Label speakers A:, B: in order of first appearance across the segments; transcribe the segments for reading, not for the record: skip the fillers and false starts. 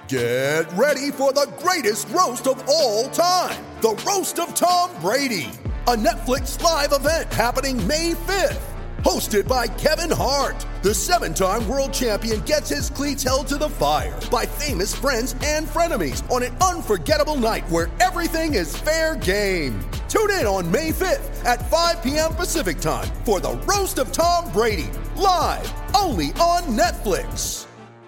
A: Get ready for the greatest roast of all time, the Roast of Tom Brady, a Netflix live event happening May 5th. Hosted by Kevin Hart, the 7-time world champion gets his cleats held to the fire by famous friends and frenemies on an unforgettable night where everything is fair game. Tune in on May 5th at 5 p.m. Pacific time for the Roast of Tom Brady, live only on Netflix.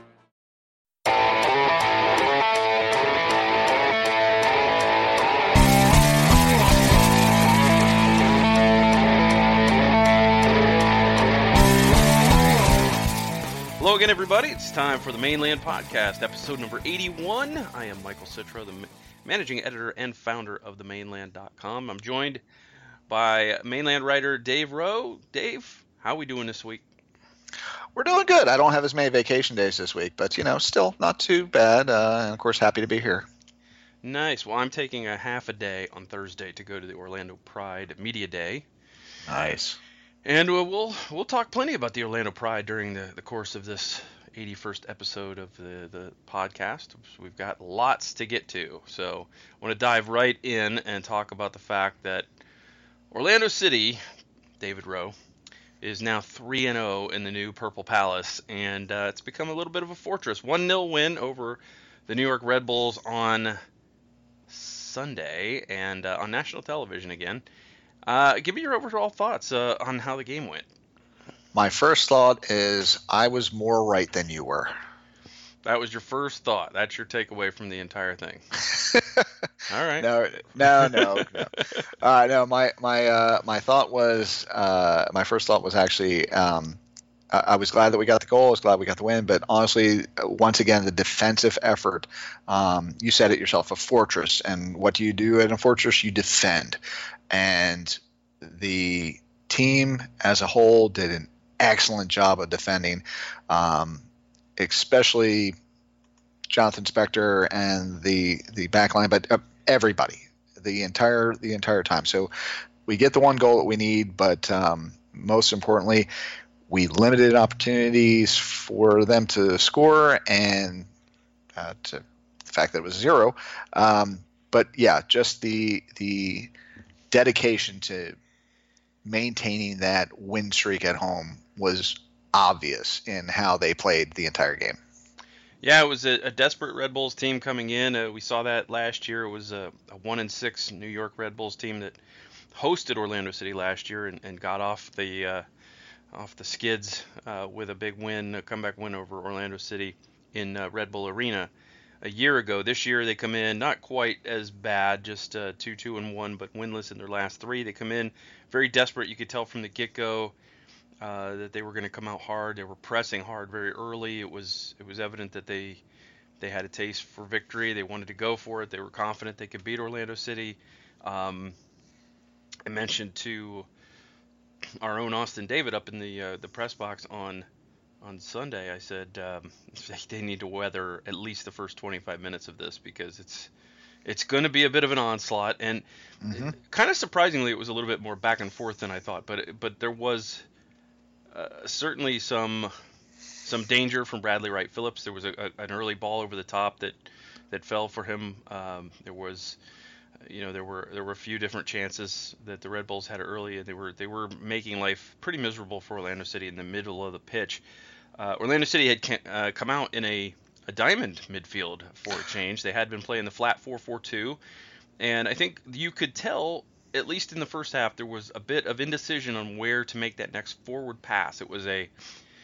B: Hello again, everybody. It's time for the Mainland Podcast, episode number 81. I am Michael Citro, the managing editor and founder of themainland.com. I'm joined by Mainland writer Dave Rowe. Dave, how are we doing this week?
C: We're doing good. I don't have as many vacation days this week, but, still not too bad. And, of course, happy to be here.
B: Nice. Well, I'm taking a half a day on Thursday to go to the Orlando Pride Media Day.
C: Nice.
B: And we'll talk plenty about the Orlando Pride during the course of this 81st episode of the podcast. We've got lots to get to. So I want to dive right in and talk about the fact that Orlando City, David Rowe, is now 3-0 in the new Purple Palace. And it's become a little bit of a fortress. 1-0 win over the New York Red Bulls on Sunday and on national television again. Give me your overall thoughts on how the game went.
C: My first thought is I was more right than you were.
B: That was your first thought. That's your takeaway from the entire thing. All right.
C: No. My thought was my first thought was actually I was glad that we got the goal. I was glad we got the win. But honestly, once again, the defensive effort. You said it yourself, a fortress. And what do you do in a fortress? You defend. And the team as a whole did an excellent job of defending, especially Jonathan Spector and the back line, but everybody, the entire time. So we get the one goal that we need, but most importantly, we limited opportunities for them to score, and to the fact that it was 0. But yeah, just the dedication to maintaining that win streak at home was obvious in how they played the entire game.
B: Yeah, it was a desperate Red Bulls team coming in. We saw that last year. It was a 1-6 New York Red Bulls team that hosted Orlando City last year and got off the skids with a big win, a comeback win over Orlando City in Red Bull Arena a year ago. This year they come in not quite as bad, just 2-1, but winless in their last 3. They come in very desperate. You could tell from the get-go that they were going to come out hard. They were pressing hard very early. It was evident that they had a taste for victory. They wanted to go for it. They were confident they could beat Orlando City. I mentioned to our own Austin David up in the press box on Sunday, I said they need to weather at least the first 25 minutes of this because it's going to be a bit of an onslaught. And kind of surprisingly, it was a little bit more back and forth than I thought. But there was certainly some danger from Bradley Wright Phillips. There was an early ball over the top that fell for him. There was there were a few different chances that the Red Bulls had early, and they were making life pretty miserable for Orlando City in the middle of the pitch. Orlando City had come out in a diamond midfield for a change. They had been playing the flat 4-4-2, and I think you could tell, at least in the first half, there was a bit of indecision on where to make that next forward pass. It was they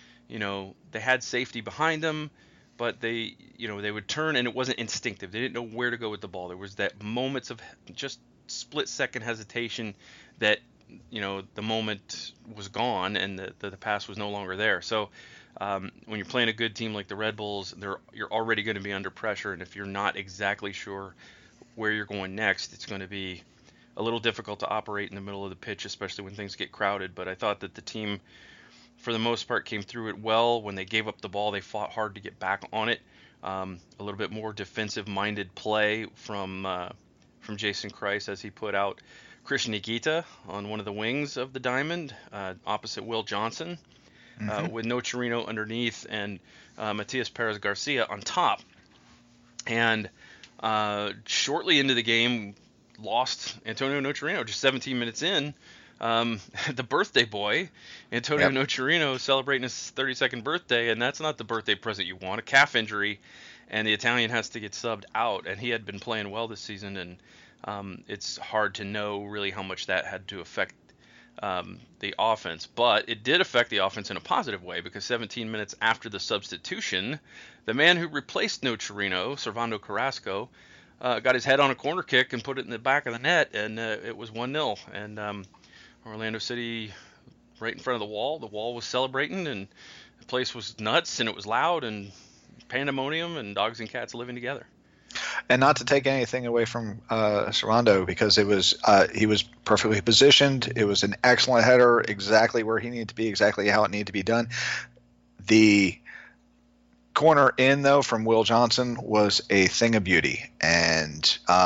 B: had safety behind them, but they would turn and it wasn't instinctive. They didn't know where to go with the ball. There was that moments of just split-second hesitation that, the moment was gone and the pass was no longer there. So when you're playing a good team like the Red Bulls, you're already going to be under pressure, and if you're not exactly sure where you're going next, it's going to be a little difficult to operate in the middle of the pitch, especially when things get crowded. But I thought that the team, for the most part, came through it well. When they gave up the ball, they fought hard to get back on it. A little bit more defensive-minded play from Jason Kreis as he put out Christian Higuita on one of the wings of the diamond, opposite Will Johnson, with No Chirino underneath and Matias Perez Garcia on top. and shortly into the game, lost Antonio Nocerino just 17 minutes in. The birthday boy, Antonio Nocerino, celebrating his 32nd birthday, and that's not the birthday present you want. A calf injury, and the Italian has to get subbed out, and he had been playing well this season, and it's hard to know really how much that had to affect the offense. But it did affect the offense in a positive way, because 17 minutes after the substitution, the man who replaced Nocerino, Servando Carrasco, got his head on a corner kick and put it in the back of the net, and it was 1-0. And Orlando City, right in front of the wall was celebrating, and the place was nuts, and it was loud, and pandemonium, and dogs and cats living together.
C: And not to take anything away from Servando, because it was he was perfectly positioned. It was an excellent header, exactly where he needed to be, exactly how it needed to be done. The corner in, though, from Will Johnson was a thing of beauty, and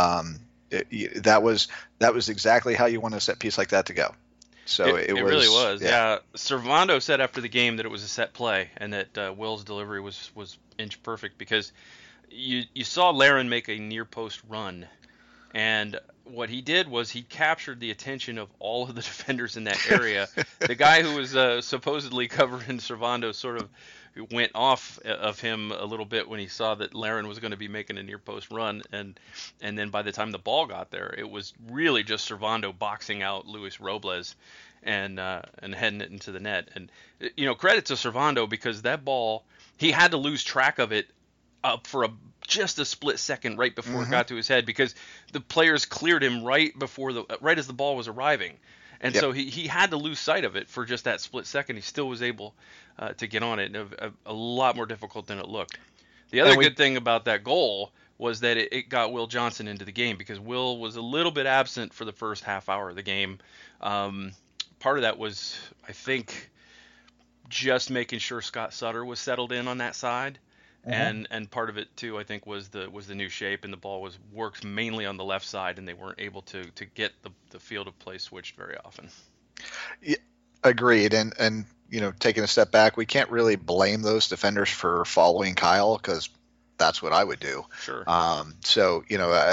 C: that was exactly how you want a set piece like that to go. So it really was.
B: Yeah. Servando said after the game that it was a set play, and that Will's delivery was inch perfect, because you saw Larin make a near post run, and what he did was he captured the attention of all of the defenders in that area. The guy who was supposedly covering Servando sort of went off of him a little bit when he saw that Larin was going to be making a near post run, and then by the time the ball got there, it was really just Servando boxing out Luis Robles and heading it into the net. And credit to Servando, because that ball, he had to lose track of it up for just a split second right before it got to his head, because the players cleared him right as the ball was arriving. And so he had to lose sight of it for just that split second. He still was able to get on it. A lot more difficult than it looked. The other good thing about that goal was that it got Will Johnson into the game, because Will was a little bit absent for the first half hour of the game. Part of that was, I think, just making sure Scott Sutter was settled in on that side. And part of it too, I think, was the new shape, and the ball was worked mainly on the left side, and they weren't able to get the field of play switched very often.
C: Yeah, agreed. And taking a step back, we can't really blame those defenders for following Kyle, because that's what I would do.
B: Sure.
C: So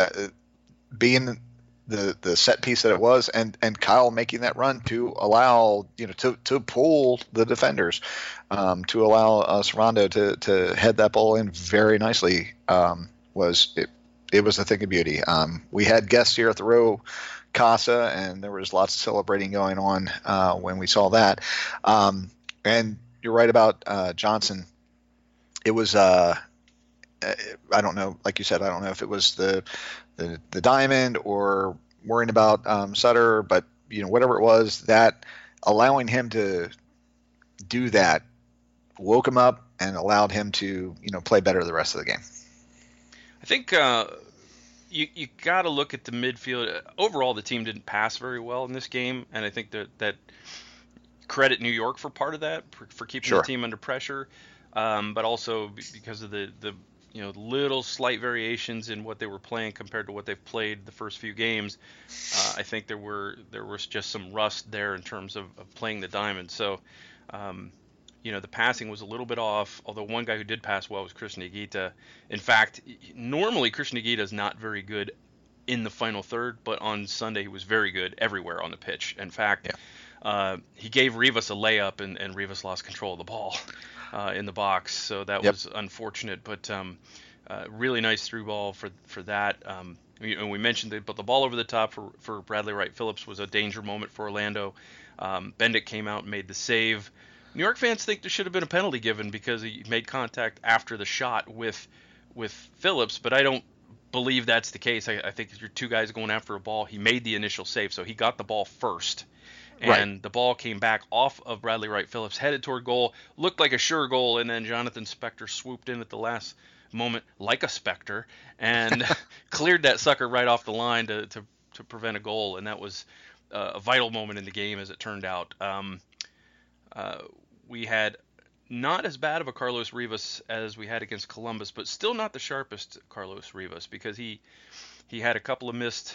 C: being the set piece that it was, and Kyle making that run to allow to pull the defenders, to allow Servando to head that ball in very nicely, was a thing of beauty. We had guests here at the Row Casa, and there was lots of celebrating going on when we saw that. And you're right about Johnson. It was I don't know, like you said, I don't know if it was the diamond or worrying about Sutter, but whatever it was, that allowing him to do that woke him up and allowed him to play better the rest of the game.
B: I think you got to look at the midfield. Overall, the team didn't pass very well in this game, and I think that credit New York for part of that, for keeping the team under pressure, but also because of the little slight variations in what they were playing compared to what they've played the first few games. I think there was just some rust there in terms of playing the diamond. So, the passing was a little bit off, although one guy who did pass well was Christian Higuita. In fact, normally Christian Higuita is not very good in the final third, but on Sunday he was very good everywhere on the pitch. In fact, he gave Rivas a layup, and Rivas lost control of the ball in the box, so that was unfortunate, but really nice through ball for that. We mentioned but the ball over the top for Bradley Wright Phillips was a danger moment for Orlando. Bendick came out and made the save. New York fans think there should have been a penalty given, because he made contact after the shot with Phillips, but I don't believe that's the case. I think if you're two guys going after a ball, he made the initial save, so he got the ball first. And the ball came back off of Bradley Wright Phillips, headed toward goal, looked like a sure goal, and then Jonathan Spector swooped in at the last moment like a Spectre and cleared that sucker right off the line to prevent a goal, and that was a vital moment in the game, as it turned out. We had not as bad of a Carlos Rivas as we had against Columbus, but still not the sharpest Carlos Rivas, because he had a couple of missed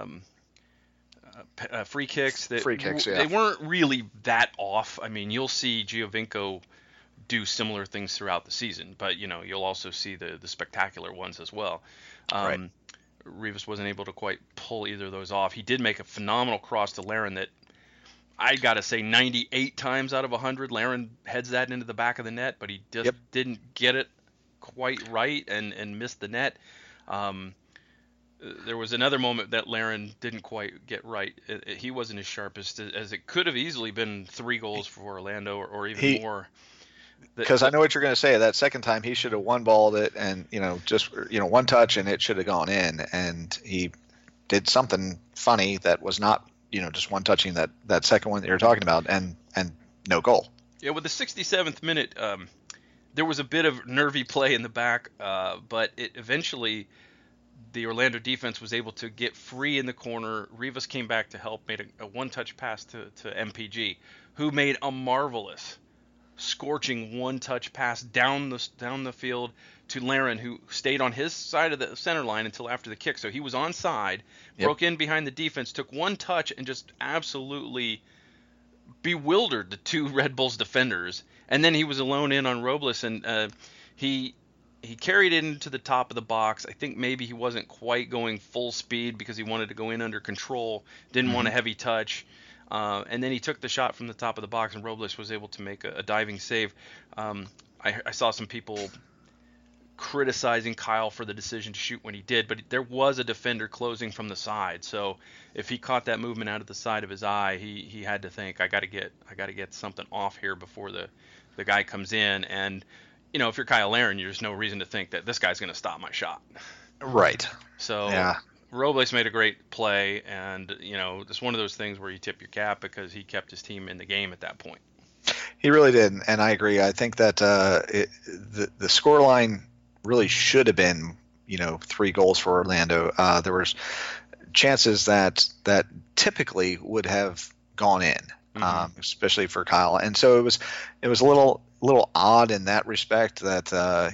B: free kicks. They weren't really that off. I mean, you'll see Giovinco do similar things throughout the season. But you'll also see the spectacular ones as well.
C: Right.
B: Rivas wasn't able to quite pull either of those off. He did make a phenomenal cross to Larin that I got to say 98 times out of 100, Larin heads that into the back of the net, but he just didn't get it quite right and missed the net. There was another moment that Larin didn't quite get right. He wasn't as sharp as it could have easily been 3 goals for Orlando or even more.
C: Because I know what you're going to say. That second time, he should have one-balled it and, just one touch and it should have gone in. And he did something funny that was not, just one touching that second one that you're talking about and no goal.
B: Yeah, with the 67th minute, there was a bit of nervy play in the back, but it eventually the Orlando defense was able to get free in the corner. Rivas came back to help, made a one-touch pass to MPG, who made a marvelous scorching one-touch pass down the field to Larin, who stayed on his side of the center line until after the kick. So he was onside, broke in behind the defense, took one touch, and just absolutely bewildered the 2 Red Bulls defenders. And then he was alone in on Robles, and he carried it into the top of the box. I think maybe he wasn't quite going full speed because he wanted to go in under control, didn't want a heavy touch. And then he took the shot from the top of the box, and Robles was able to make a diving save. I saw some people criticizing Kyle for the decision to shoot when he did, but there was a defender closing from the side. So if he caught that movement out of the side of his eye, he had to think, I got to get something off here before the guy comes in. And if you're Kyle Larin, there's no reason to think that this guy's going to stop my shot.
C: Right.
B: So
C: yeah.
B: Robles made a great play, and it's one of those things where you tip your cap because he kept his team in the game at that point.
C: He really did, and I agree. I think that the scoreline really should have been 3 goals for Orlando. There was chances that typically would have gone in, especially for Kyle, and so it was a little odd in that respect. That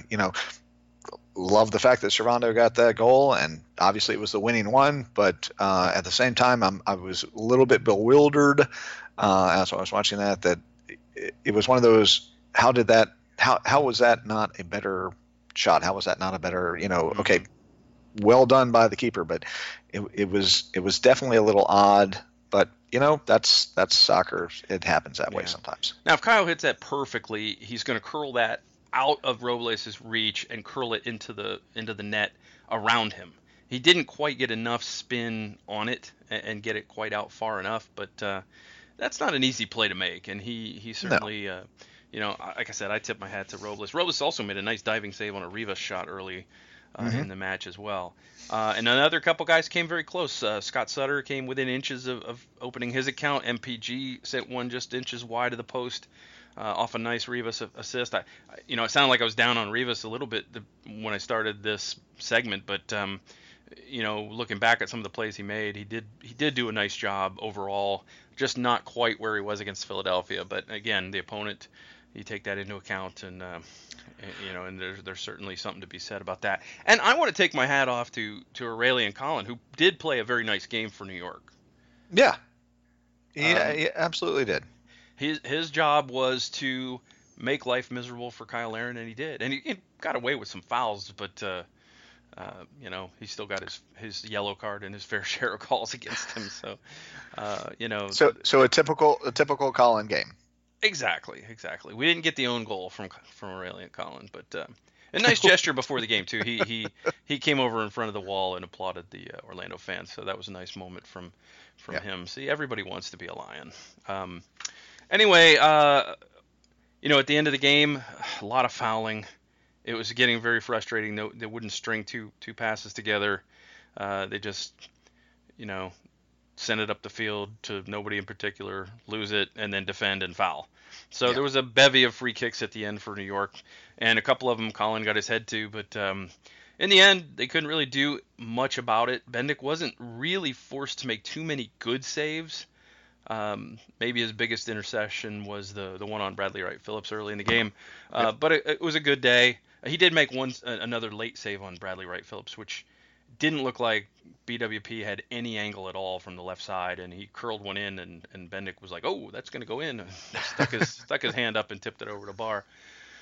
C: love the fact that Servando got that goal, and obviously it was the winning one. But at the same time, I was a little bit bewildered as I was watching that. That it was one of those. How was that not a better shot? How was that not a better? Okay, well done by the keeper, but it was definitely a little odd. But that's soccer. It happens that way sometimes.
B: Now, if Kyle hits that perfectly, he's going to curl that out of Robles' reach and curl it into the net around him. He didn't quite get enough spin on it and get it quite out far enough, but that's not an easy play to make. And he certainly, like I said, I tip my hat to Robles. Robles also made a nice diving save on a Rivas shot early in the match as well. And another couple guys came very close. Scott Sutter came within inches of opening his account. MPG sent one just inches wide of the post. Off a nice Rivas assist. It sounded like I was down on Rivas a little bit when I started this segment, but looking back at some of the plays he made, he did do a nice job overall. Just not quite where he was against Philadelphia, but again, the opponent, you take that into account, and and there's certainly something to be said about that. And I want to take my hat off to Aurelian Collin, who did play a very nice game for New York.
C: Yeah, he absolutely did.
B: His job was to make life miserable for Kyle Larin, and he did. And he got away with some fouls, but he still got his yellow card and his fair share of calls against him. So,
C: So a typical Collin game.
B: Exactly. We didn't get the own goal from Aurelian Collin, but a nice gesture before the game too. He came over in front of the wall and applauded the Orlando fans. So that was a nice moment from him. See, everybody wants to be a Lion. Anyway, at the end of the game, a lot of fouling. It was getting very frustrating. They wouldn't string two passes together. They just, send it up the field to nobody in particular, lose it, and then defend and foul. So there was a bevy of free kicks at the end for New York, and a couple of them Collin got his head to. But in the end, they couldn't really do much about it. Bendik wasn't really forced to make too many good saves. Maybe his biggest interception was the one on Bradley Wright Phillips early in the game, but it was a good day. He did make another late save on Bradley Wright Phillips, which didn't look like BWP had any angle at all from the left side, and he curled one in, and Bendik was like, "Oh, that's going to go in." Stuck his hand up and tipped it over the bar.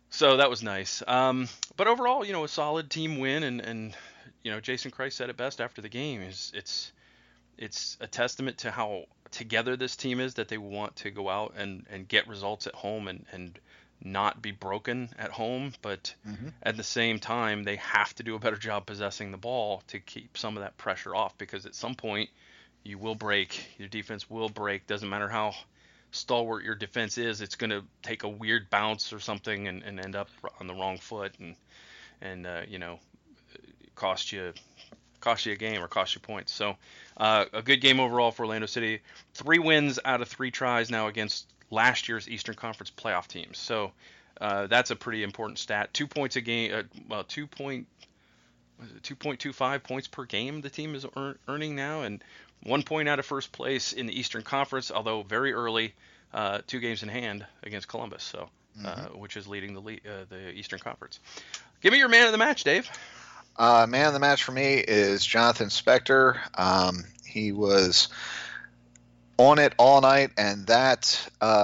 B: So that was nice. But overall, a solid team win, and Jason Christ said it best after the game. It's a testament to how together this team is, that they want to go out and get results at home and not be broken at home, but
C: Hmm.
B: at the same time they have to do a better job possessing the ball to keep some of that pressure off, because at some point you will break, your defense will break. Doesn't matter how stalwart your defense is, it's going to take a weird bounce or something and end up on the wrong foot and cost you a game or cost you points. So a good game overall for Orlando City. 3 wins out of 3 tries now against last year's Eastern Conference playoff teams. So that's a pretty important stat. 2 points a game. 2.25 points per game the team is earning now, and 1 point out of first place in the Eastern Conference, although very early, 2 games in hand against Columbus, so which is leading the Eastern Conference. Give me your man of the match, Dave.
C: Man of the match for me is Jonathan Spector. He was on it all night, and that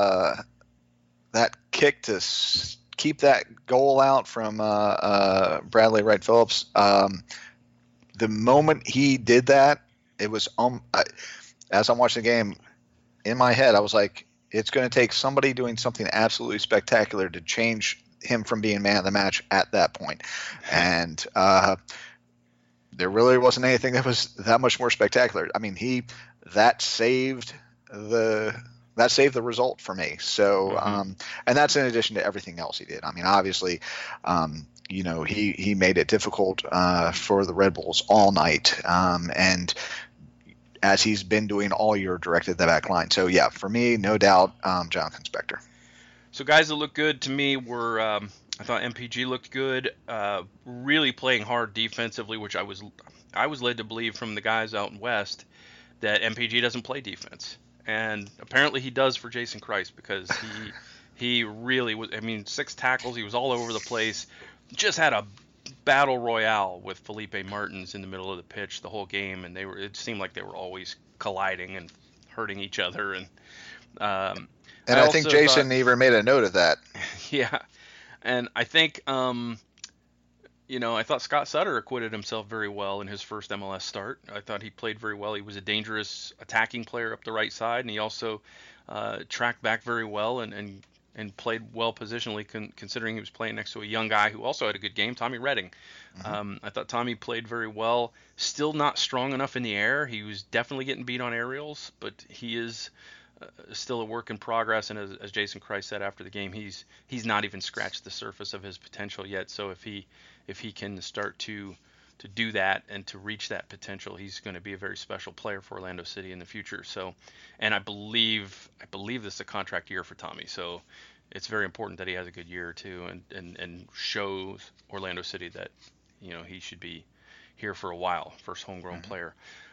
C: kick to keep that goal out from Bradley Wright Phillips. The moment he did that, it was as I'm watching the game, in my head, I was like, it's going to take somebody doing something absolutely spectacular to change him from being man of the match at that point. And there really wasn't anything that was that much more spectacular. I mean, that saved the result for me. So, and that's in addition to everything else he did. I mean, obviously, he made it difficult for the Red Bulls all night, and as he's been doing all year, directed the back line. So yeah, for me, no doubt, Jonathan Spector.
B: So guys that looked good to me were, I thought MPG looked good, really playing hard defensively, which I was led to believe from the guys out in West that MPG doesn't play defense, and apparently he does for Jason Christ, because he really was. I mean, 6 tackles, he was all over the place, just had a battle royale with Felipe Martins in the middle of the pitch the whole game, and it seemed like they were always colliding and hurting each other, and
C: I think Jason even made a note of that.
B: Yeah, and I think I thought Scott Sutter acquitted himself very well in his first MLS start. I thought he played very well. He was a dangerous attacking player up the right side, and he also tracked back very well and played well positionally, considering he was playing next to a young guy who also had a good game, Tommy Redding. I thought Tommy played very well. Still not strong enough in the air. He was definitely getting beat on aerials, but he is still a work in progress. And as Jason Christ said after the game, he's not even scratched the surface of his potential yet. So if he can start to do that and to reach that potential, he's going to be a very special player for Orlando City in the future. So, and I believe this is a contract year for Tommy. So it's very important that he has a good year too, and shows Orlando City that he should be here for a while, first homegrown player.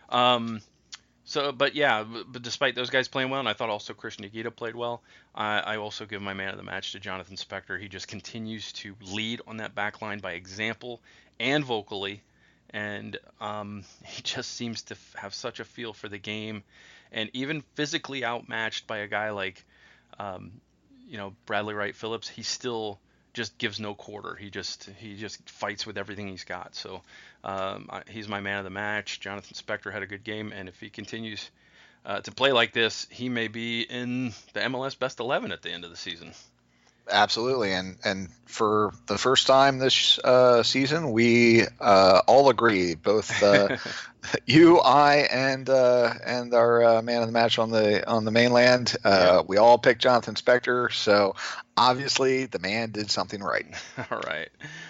B: But despite those guys playing well, and I thought also Christian Higuita played well, I also give my man of the match to Jonathan Spector. He just continues to lead on that back line by example and vocally, and he just seems to have such a feel for the game, and even physically outmatched by a guy like Bradley Wright Phillips, he still just gives no quarter. He just fights with everything he's got. So he's my man of the match. Jonathan Spector had a good game, and if he continues to play like this, he may be in the MLS Best 11 at the end of the season.
C: Absolutely, and for the first time this season, we all agree, both you, I, and our man of the match on the mainland. We all picked Jonathan Spector, so obviously the man did something right.
B: All right.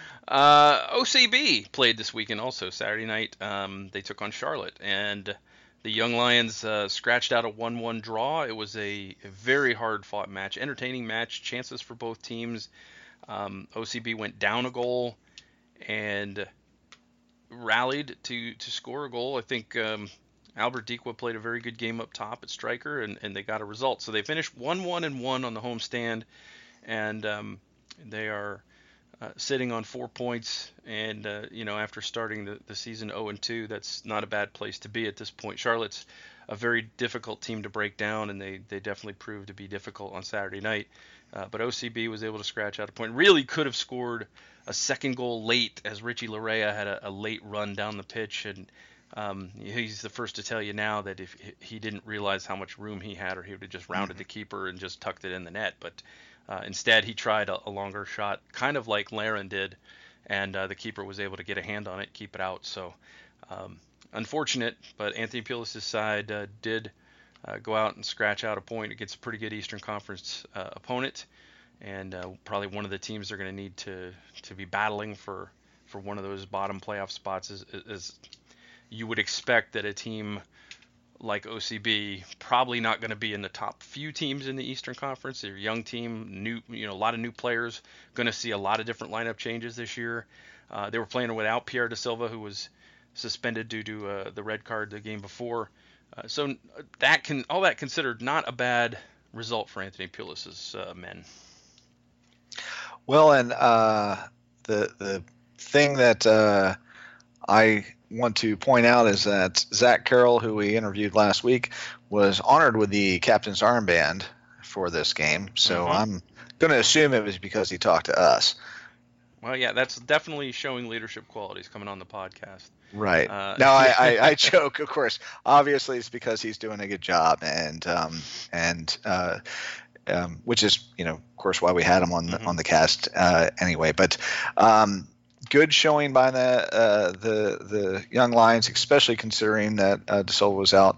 B: OCB played this weekend also, Saturday night. They took on Charlotte, and the Young Lions scratched out a 1-1 draw. It was a very hard-fought match, entertaining match, chances for both teams. OCB went down a goal and rallied to score a goal. I think Albert Dikwa played a very good game up top at striker, and they got a result. So they finished 1-1-1 on the homestand, and they are sitting on 4 points, and after starting the season 0-2, that's not a bad place to be at this point. Charlotte's a very difficult team to break down, and they definitely proved to be difficult on Saturday night. but OCB was able to scratch out a point. Really could have scored a second goal late as Richie Larea had a late run down the pitch, and he's the first to tell you now that if he didn't realize how much room he had, or he would have just rounded the keeper and just tucked it in the net. But instead, he tried a longer shot, kind of like Laren did, and the keeper was able to get a hand on it, keep it out. So unfortunate, but Anthony Pulis' side did go out and scratch out a point against a pretty good Eastern Conference opponent, and probably one of the teams they're going to need to be battling for one of those bottom playoff spots. Is you would expect that a team like OCB probably not going to be in the top few teams in the Eastern Conference. They're a young team, a lot of new players, going to see a lot of different lineup changes this year. They were playing without Pierre Da Silva, who was suspended due to the red card the game before. So all that considered, not a bad result for Anthony Pulis' men.
C: Well, and the thing that I want to point out is that Zach Carroll, who we interviewed last week, was honored with the captain's armband for this game. So I'm going to assume it was because he talked to us.
B: Well, yeah, that's definitely showing leadership qualities coming on the podcast.
C: Right. Now, I joke, of course. Obviously, it's because he's doing a good job, and which is, of course, why we had him on the cast anyway. But good showing by the young Lions, especially considering that Da Silva was out.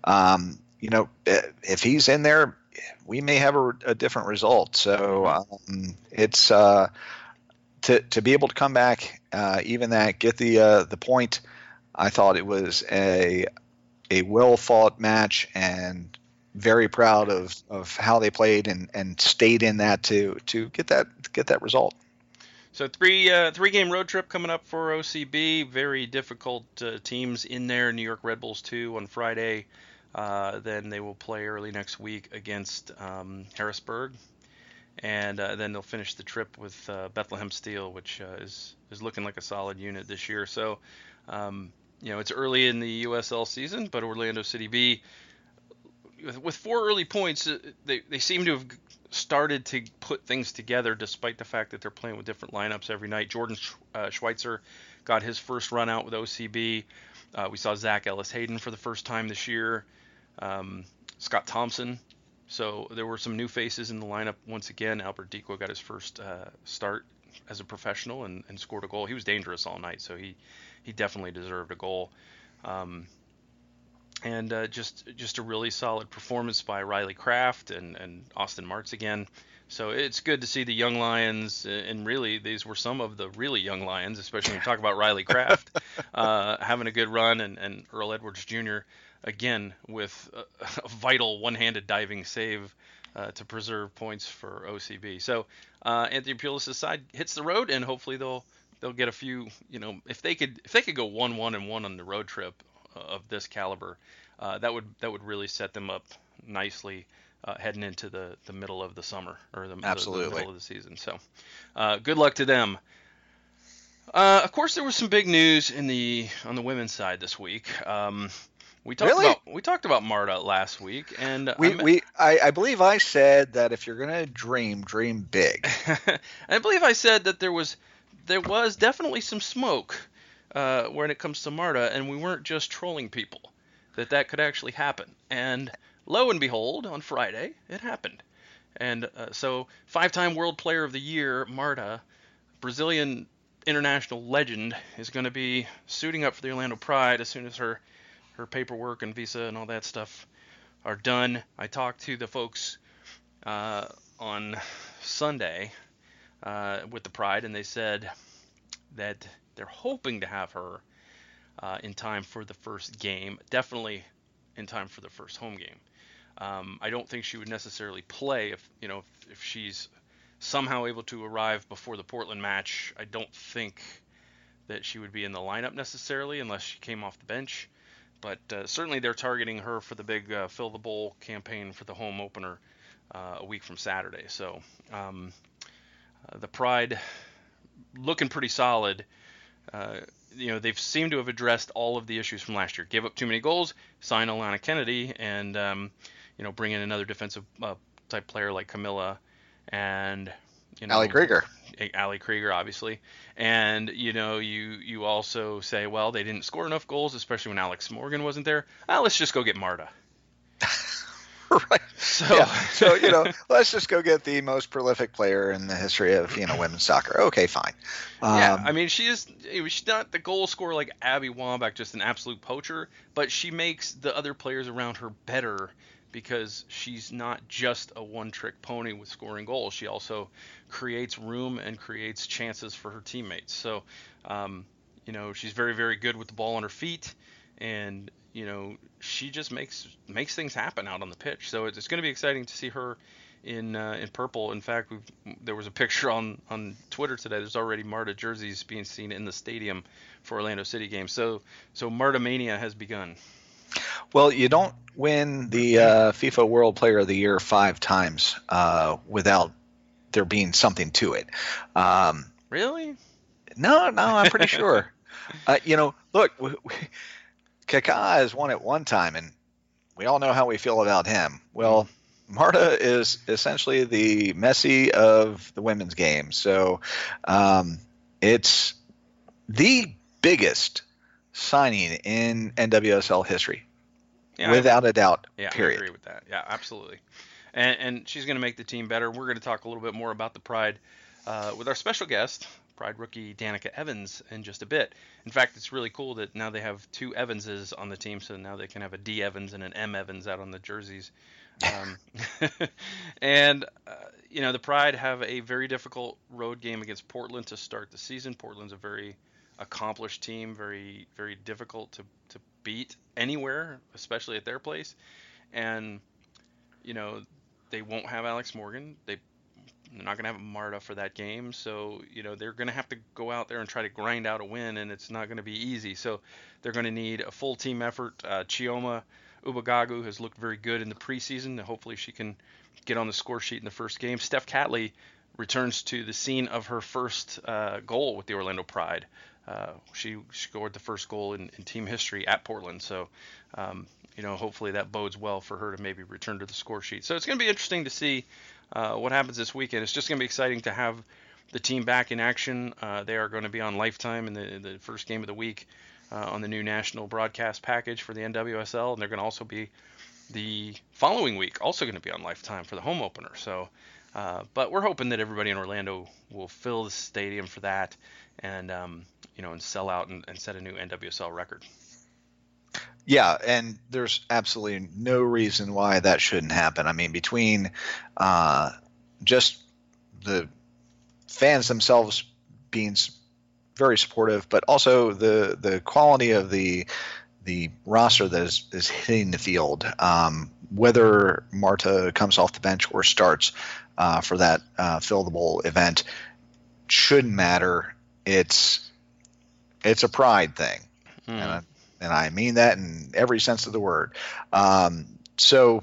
C: If he's in there, we may have a different result. So it's to be able to come back, even that, get the point. I thought it was a well fought match, and very proud of how they played and stayed in that to get that result.
B: So three game road trip coming up for OCB. Very difficult teams in there. New York Red Bulls 2 on Friday. Then they will play early next week against Harrisburg, and then they'll finish the trip with Bethlehem Steel, which is looking like a solid unit this year. So it's early in the USL season, but Orlando City B, with 4 early points, they seem to have started to put things together, despite the fact that they're playing with different lineups every night. Jordan Schweitzer got his first run out with OCB. We saw Zach Ellis Hayden for the first time this year. Scott Thompson. So there were some new faces in the lineup once again. Albert Deco got his first start as a professional and scored a goal. He was dangerous all night, so he definitely deserved a goal. And just a really solid performance by Riley Kraft and Austin Martz again. So it's good to see the young Lions, and really these were some of the really young Lions, especially when you talk about Riley Kraft, having a good run, and Earl Edwards Jr. again with a vital one-handed diving save to preserve points for OCB. So Anthony Pulis' side hits the road, and hopefully they'll get a few. If they could go 1-1-1 on the road trip of this caliber, that would really set them up nicely heading into the middle of the summer, or the middle of the season. So good luck to them. Of course, there was some big news on the women's side this week. We talked about Marta last week, and
C: I believe I said that if you're gonna dream big.
B: I believe I said that there was definitely some smoke when it comes to Marta, and we weren't just trolling people, that could actually happen. And lo and behold, on Friday, it happened. And so 5-time World Player of the Year, Marta, Brazilian international legend, is going to be suiting up for the Orlando Pride as soon as her paperwork and visa and all that stuff are done. I talked to the folks on Sunday with the Pride, and they said that they're hoping to have her in time for the first game, definitely in time for the first home game. I don't think she would necessarily play if she's somehow able to arrive before the Portland match. I don't think that she would be in the lineup necessarily unless she came off the bench. But certainly they're targeting her for the big Fill the Bowl campaign for the home opener a week from Saturday. So the Pride looking pretty solid. They've seemed to have addressed all of the issues from last year. Give up too many goals, sign Alana Kennedy, and bring in another defensive type player like Camilla and
C: Ali Krieger.
B: Ali Krieger, obviously. And, you also say, well, they didn't score enough goals, especially when Alex Morgan wasn't there. Let's just go get Marta.
C: Right.
B: So,
C: let's just go get the most prolific player in the history of, women's soccer. Okay, fine.
B: she's not the goal scorer like Abby Wambach, just an absolute poacher, but she makes the other players around her better because she's not just a one-trick pony with scoring goals. She also creates room and creates chances for her teammates. So, she's very, very good with the ball on her feet, and she just makes things happen out on the pitch. So it's going to be exciting to see her in purple. In fact, there was a picture on Twitter today. There's already Marta jerseys being seen in the stadium for Orlando City games. So Marta Mania has begun.
C: Well, you don't win the FIFA World Player of the Year 5 times without there being something to it.
B: Really?
C: No, I'm pretty sure. Look, Kaká has won it one time, and we all know how we feel about him. Well, Marta is essentially the Messi of the women's game. So it's the biggest signing in NWSL history, without a doubt.
B: Yeah,
C: period.
B: I agree with that. Yeah, absolutely. And she's going to make the team better. We're going to talk a little bit more about the Pride with our special guest, Pride rookie Danica Evans, in just a bit. In fact, it's really cool that now they have 2 Evanses on the team, so now they can have a D Evans and an M Evans out on the jerseys. And the Pride have a very difficult road game against Portland to start the season. Portland's a very accomplished team, very, very difficult to beat anywhere, especially at their place. And they won't have Alex Morgan. They're not going to have Marta for that game, so they're going to have to go out there and try to grind out a win, and it's not going to be easy. So they're going to need a full team effort. Chioma Ubagagu has looked very good in the preseason. Hopefully she can get on the score sheet in the first game. Steph Catley returns to the scene of her first goal with the Orlando Pride. She scored the first goal in team history at Portland, so hopefully that bodes well for her to maybe return to the score sheet. So it's going to be interesting to see what happens this weekend. It's just going to be exciting to have the team back in action. They are going to be on Lifetime in the first game of the week on the new national broadcast package for the NWSL, and they're going to also be the following week also going to be on Lifetime for the home opener. So, but we're hoping that everybody in Orlando will fill the stadium for that, and and sell out and set a new NWSL record.
C: Yeah, and there's absolutely no reason why that shouldn't happen. I mean, between just the fans themselves being very supportive, but also the quality of the roster that is hitting the field, whether Marta comes off the bench or starts for that Fill the Bowl event, shouldn't matter. It's a pride thing, and I mean that in every sense of the word. So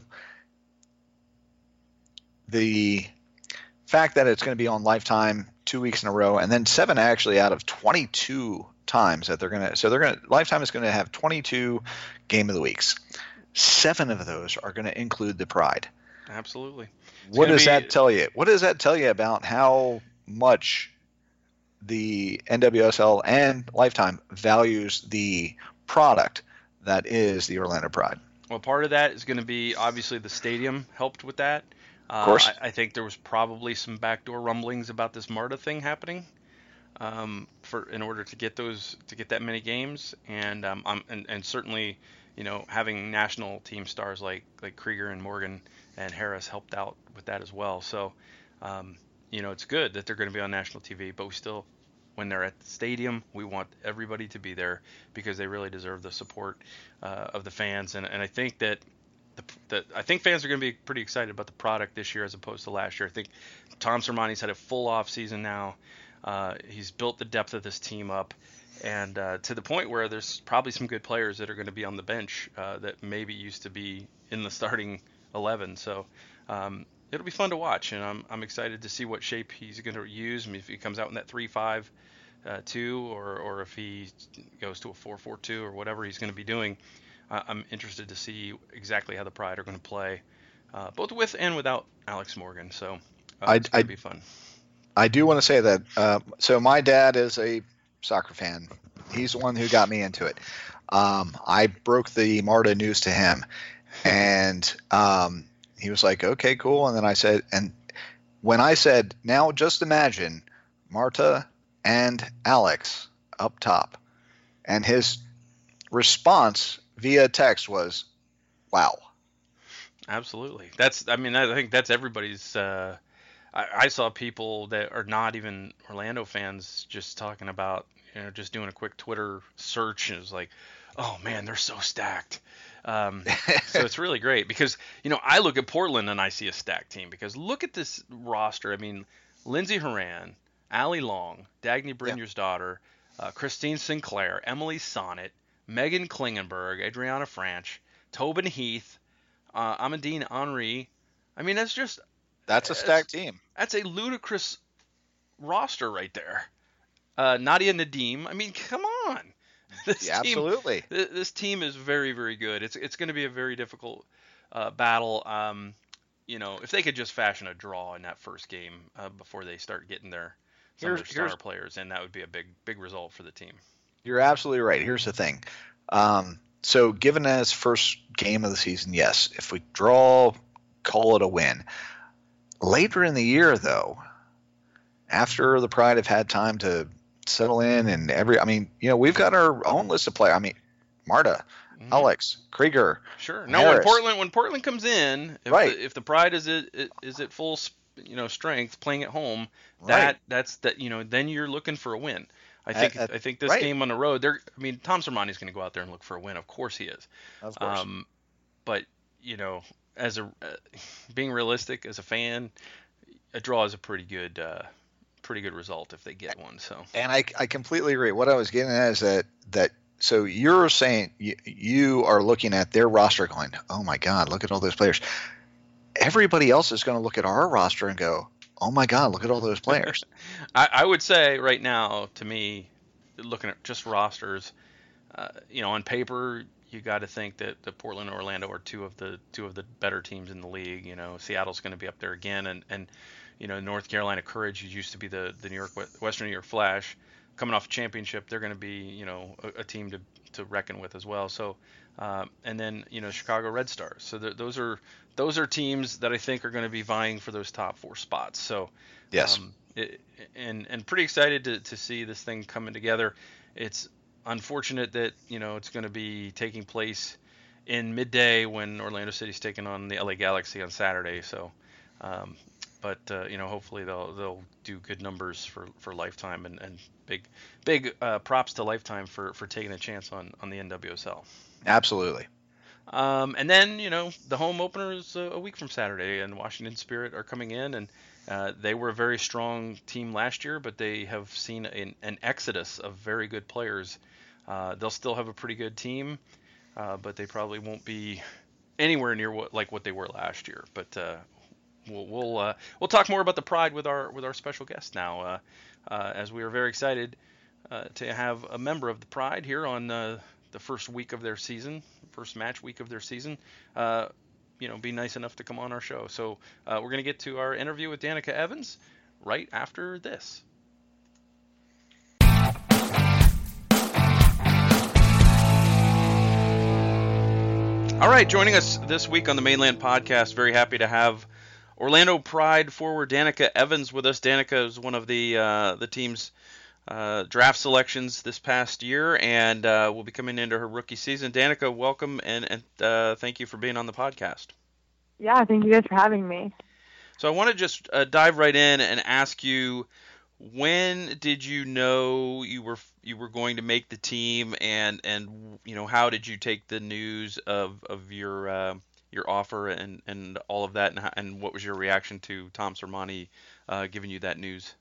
C: the fact that it's going to be on Lifetime 2 weeks in a row, and then 7 actually out of 22 times that Lifetime is going to have 22 game of the weeks. 7 of those are going to include the Pride.
B: Absolutely.
C: What does that tell you? What does that tell you about how much the NWSL and Lifetime values the product that is the Orlando Pride?
B: Well, part of that is going to be obviously the stadium helped with that.
C: Of course.
B: I think there was probably some backdoor rumblings about this Marta thing happening in order to get that many games, and certainly having national team stars like Krieger and Morgan and Harris helped out with that as well. So it's good that they're going to be on national TV, but we still, when they're at the stadium, we want everybody to be there because they really deserve the support of the fans, and I think that. I think fans are going to be pretty excited about the product this year as opposed to last year. I think Tom Sermanni's had a full off season now. He's built the depth of this team up, and to the point where there's probably some good players that are going to be on the bench that maybe used to be in the starting 11. So it'll be fun to watch, and I'm excited to see what shape he's going to use. I mean, if he comes out in that 3-5-2 or if he goes to a 4-4-2 or whatever he's going to be doing. I'm interested to see exactly how the Pride are going to play, both with and without Alex Morgan. So It's going to be fun.
C: I do want to say that. So my dad is a soccer fan. He's the one who got me into it. I broke the MARTA news to him, and he was like, "Okay, cool." And then I said, and when I said, "Now just imagine Marta and Alex up top," and his response via text was, "Wow."
B: Absolutely. I think that's everybody's. I saw people that are not even Orlando fans just talking about, just doing a quick Twitter search, and it was like, oh man, they're so stacked. So it's really great because, I look at Portland and I see a stacked team because look at this roster. I mean, Lindsey Horan, Allie Long, Dagny Brynjar's daughter, Christine Sinclair, Emily Sonnet, Megan Klingenberg, Adriana Franch, Tobin Heath, Amandine Henry. I mean, that's
C: a stacked team.
B: That's a ludicrous roster right there. Nadia Nadim. I mean, come on.
C: Absolutely.
B: This team is very, very good. It's going to be a very difficult battle. If they could just fashion a draw in that first game before they start getting some of their star players in, that would be a big result for the team.
C: You're absolutely right. Here's the thing. So given as first game of the season, yes, if we draw, call it a win. Later in the year, though, after the Pride have had time to settle in and we've got our own list of players. I mean, Marta, Alex, Krieger.
B: Sure. No, when Portland comes in, if the Pride is at full, strength playing at home, then you're looking for a win. I think this game on the road, Tom Sermanni's going to go out there and look for a win. Of course he is.
C: Of course.
B: But as being realistic as a fan, a draw is a pretty good result if they get one. So. And
C: I completely agree. What I was getting at is that so you're saying you are looking at their roster going, oh my God, look at all those players. Everybody else is going to look at our roster and go, oh my God, look at all those players.
B: I would say right now, to me, looking at just rosters, on paper, you got to think that the Portland and Orlando are two of the better teams in the league. Seattle's going to be up there again, and North Carolina Courage, who used to be the Western New York Flash, coming off a championship, they're going to be a team to reckon with as well. So, and then Chicago Red Stars. So those are teams that I think are going to be vying for those top 4 spots. So
C: yes,
B: and pretty excited to see this thing coming together. It's unfortunate that it's going to be taking place in midday when Orlando City's taking on the LA Galaxy on Saturday. So, but hopefully they'll do good numbers for Lifetime and big props to Lifetime for taking a chance on the NWSL.
C: Absolutely.
B: And then the home opener is a week from Saturday, and Washington Spirit are coming in, and they were a very strong team last year, but they have seen an exodus of very good players. They'll still have a pretty good team, but they probably won't be anywhere near what they were last year. But we'll talk more about the Pride with our special guest now, as we are very excited to have a member of the Pride here on the first week of their season, first match week of their season. Be nice enough to come on our show. So we're going to get to our interview with Danica Evans right after this. All right, joining us this week on the Mainland Podcast, very happy to have Orlando Pride forward Danica Evans with us. Danica is one of the team's draft selections this past year, and will be coming into her rookie season. Danica, welcome, and thank you for being on the podcast.
D: Yeah, thank you guys for having me.
B: So I want to just dive right in and ask you, when did you know you were going to make the team, and how did you take the news of your offer and all of that, and what was your reaction to Tom Sermanni giving you that news?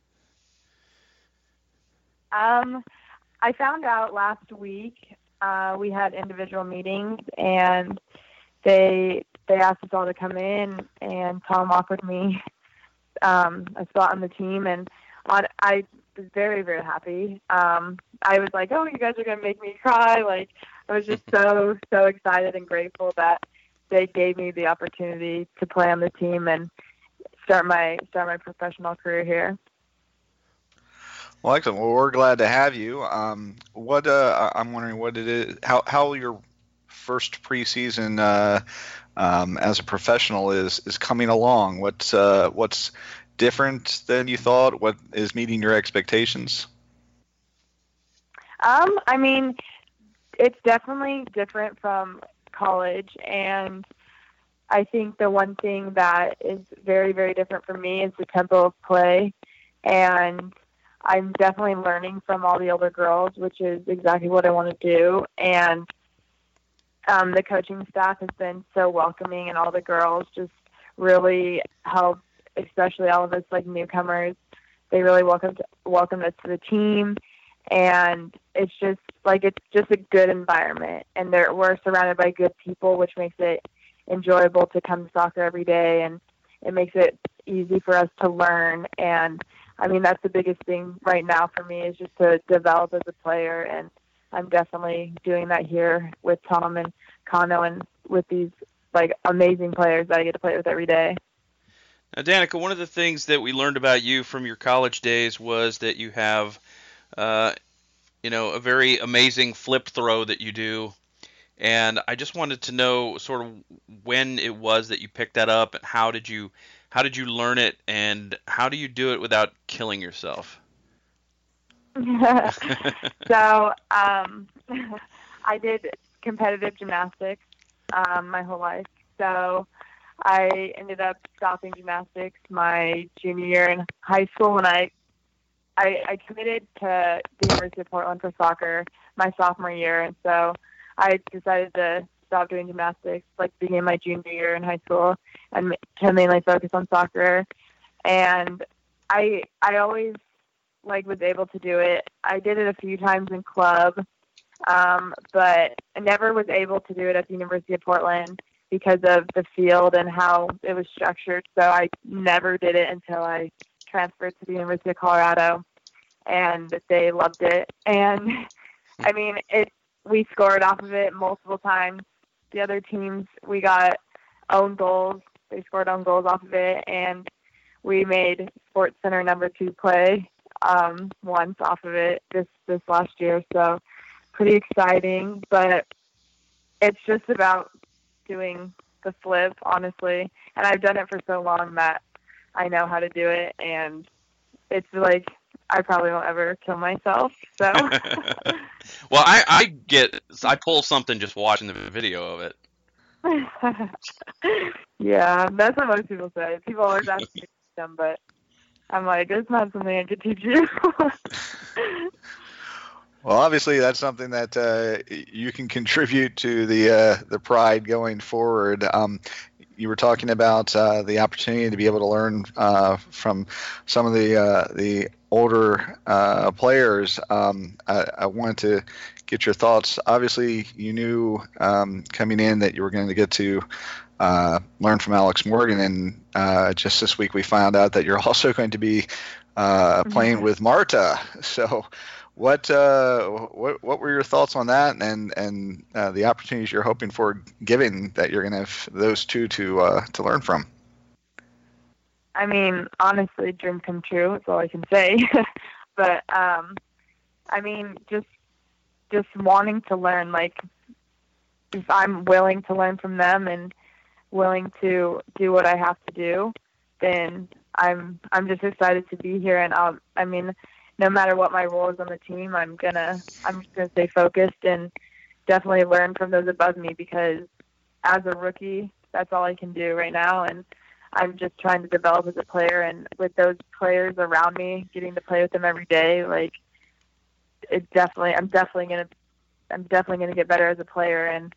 D: I found out last week. We had individual meetings, and they asked us all to come in, and Tom offered me a spot on the team, and I was very, very happy. I was like, oh, you guys are going to make me cry. Like, I was just so excited and grateful that they gave me the opportunity to play on the team. And start my professional career here.
C: Well, excellent. Well, we're glad to have you. I'm wondering what it is, how your first preseason as a professional is coming along. What's different than you thought? What is meeting your expectations?
D: I mean, it's definitely different from college, and I think the one thing that is very, very different for me is the tempo of play, and I'm definitely learning from all the older girls, which is exactly what I want to do. And the coaching staff has been so welcoming, and all the girls just really help, especially all of us like newcomers. They really welcomed us to the team, and it's just a good environment. And we're surrounded by good people, which makes it enjoyable to come to soccer every day, and it makes it easy for us to learn. And I mean, that's the biggest thing right now for me, is just to develop as a player, and I'm definitely doing that here with Tom and Kano and with these like amazing players that I get to play with every day.
B: Now, Danica, one of the things that we learned about you from your college days was that you have, a very amazing flip throw that you do. And I just wanted to know sort of when it was that you picked that up, and how did you learn it, and how do you do it without killing yourself?
D: So I did competitive gymnastics my whole life. So I ended up stopping gymnastics my junior year in high school when I committed to the University of Portland for soccer my sophomore year, and so I decided to stop doing gymnastics beginning my junior year in high school and to mainly focus on soccer. And I always was able to do it. I did it a few times in club, but I never was able to do it at the University of Portland because of the field and how it was structured. So I never did it until I transferred to the University of Colorado, and they loved it. And I mean, we scored off of it multiple times. The other teams, we got own goals. They scored own goals off of it, and we made Sports Center number 2 play once off of it this last year. So pretty exciting, but it's just about doing the flip, honestly. And I've done it for so long that I know how to do it, and it's I probably won't ever kill myself. So,
B: well, I pull something just watching the video of it.
D: Yeah, that's what most people say. People always ask me to teach them, but I'm like, it's not something I could teach you.
C: Well, obviously, that's something that you can contribute to the pride going forward. You were talking about the opportunity to be able to learn from some of the older players. I wanted to get your thoughts. Obviously, you knew coming in that you were going to get to learn from Alex Morgan, and just this week we found out that you're also going to be playing with Marta. So, what were your thoughts on that, and the opportunities you're hoping for, given that you're going to have those two to learn from?
D: I mean, honestly, dream come true. That's all I can say. But I mean, just wanting to learn. If I'm willing to learn from them and willing to do what I have to do, then I'm just excited to be here. And I mean, no matter what my role is on the team, I'm just gonna stay focused and definitely learn from those above me, because as a rookie, that's all I can do right now, and I'm just trying to develop as a player. And with those players around me, getting to play with them every day, I'm definitely gonna get better as a player. And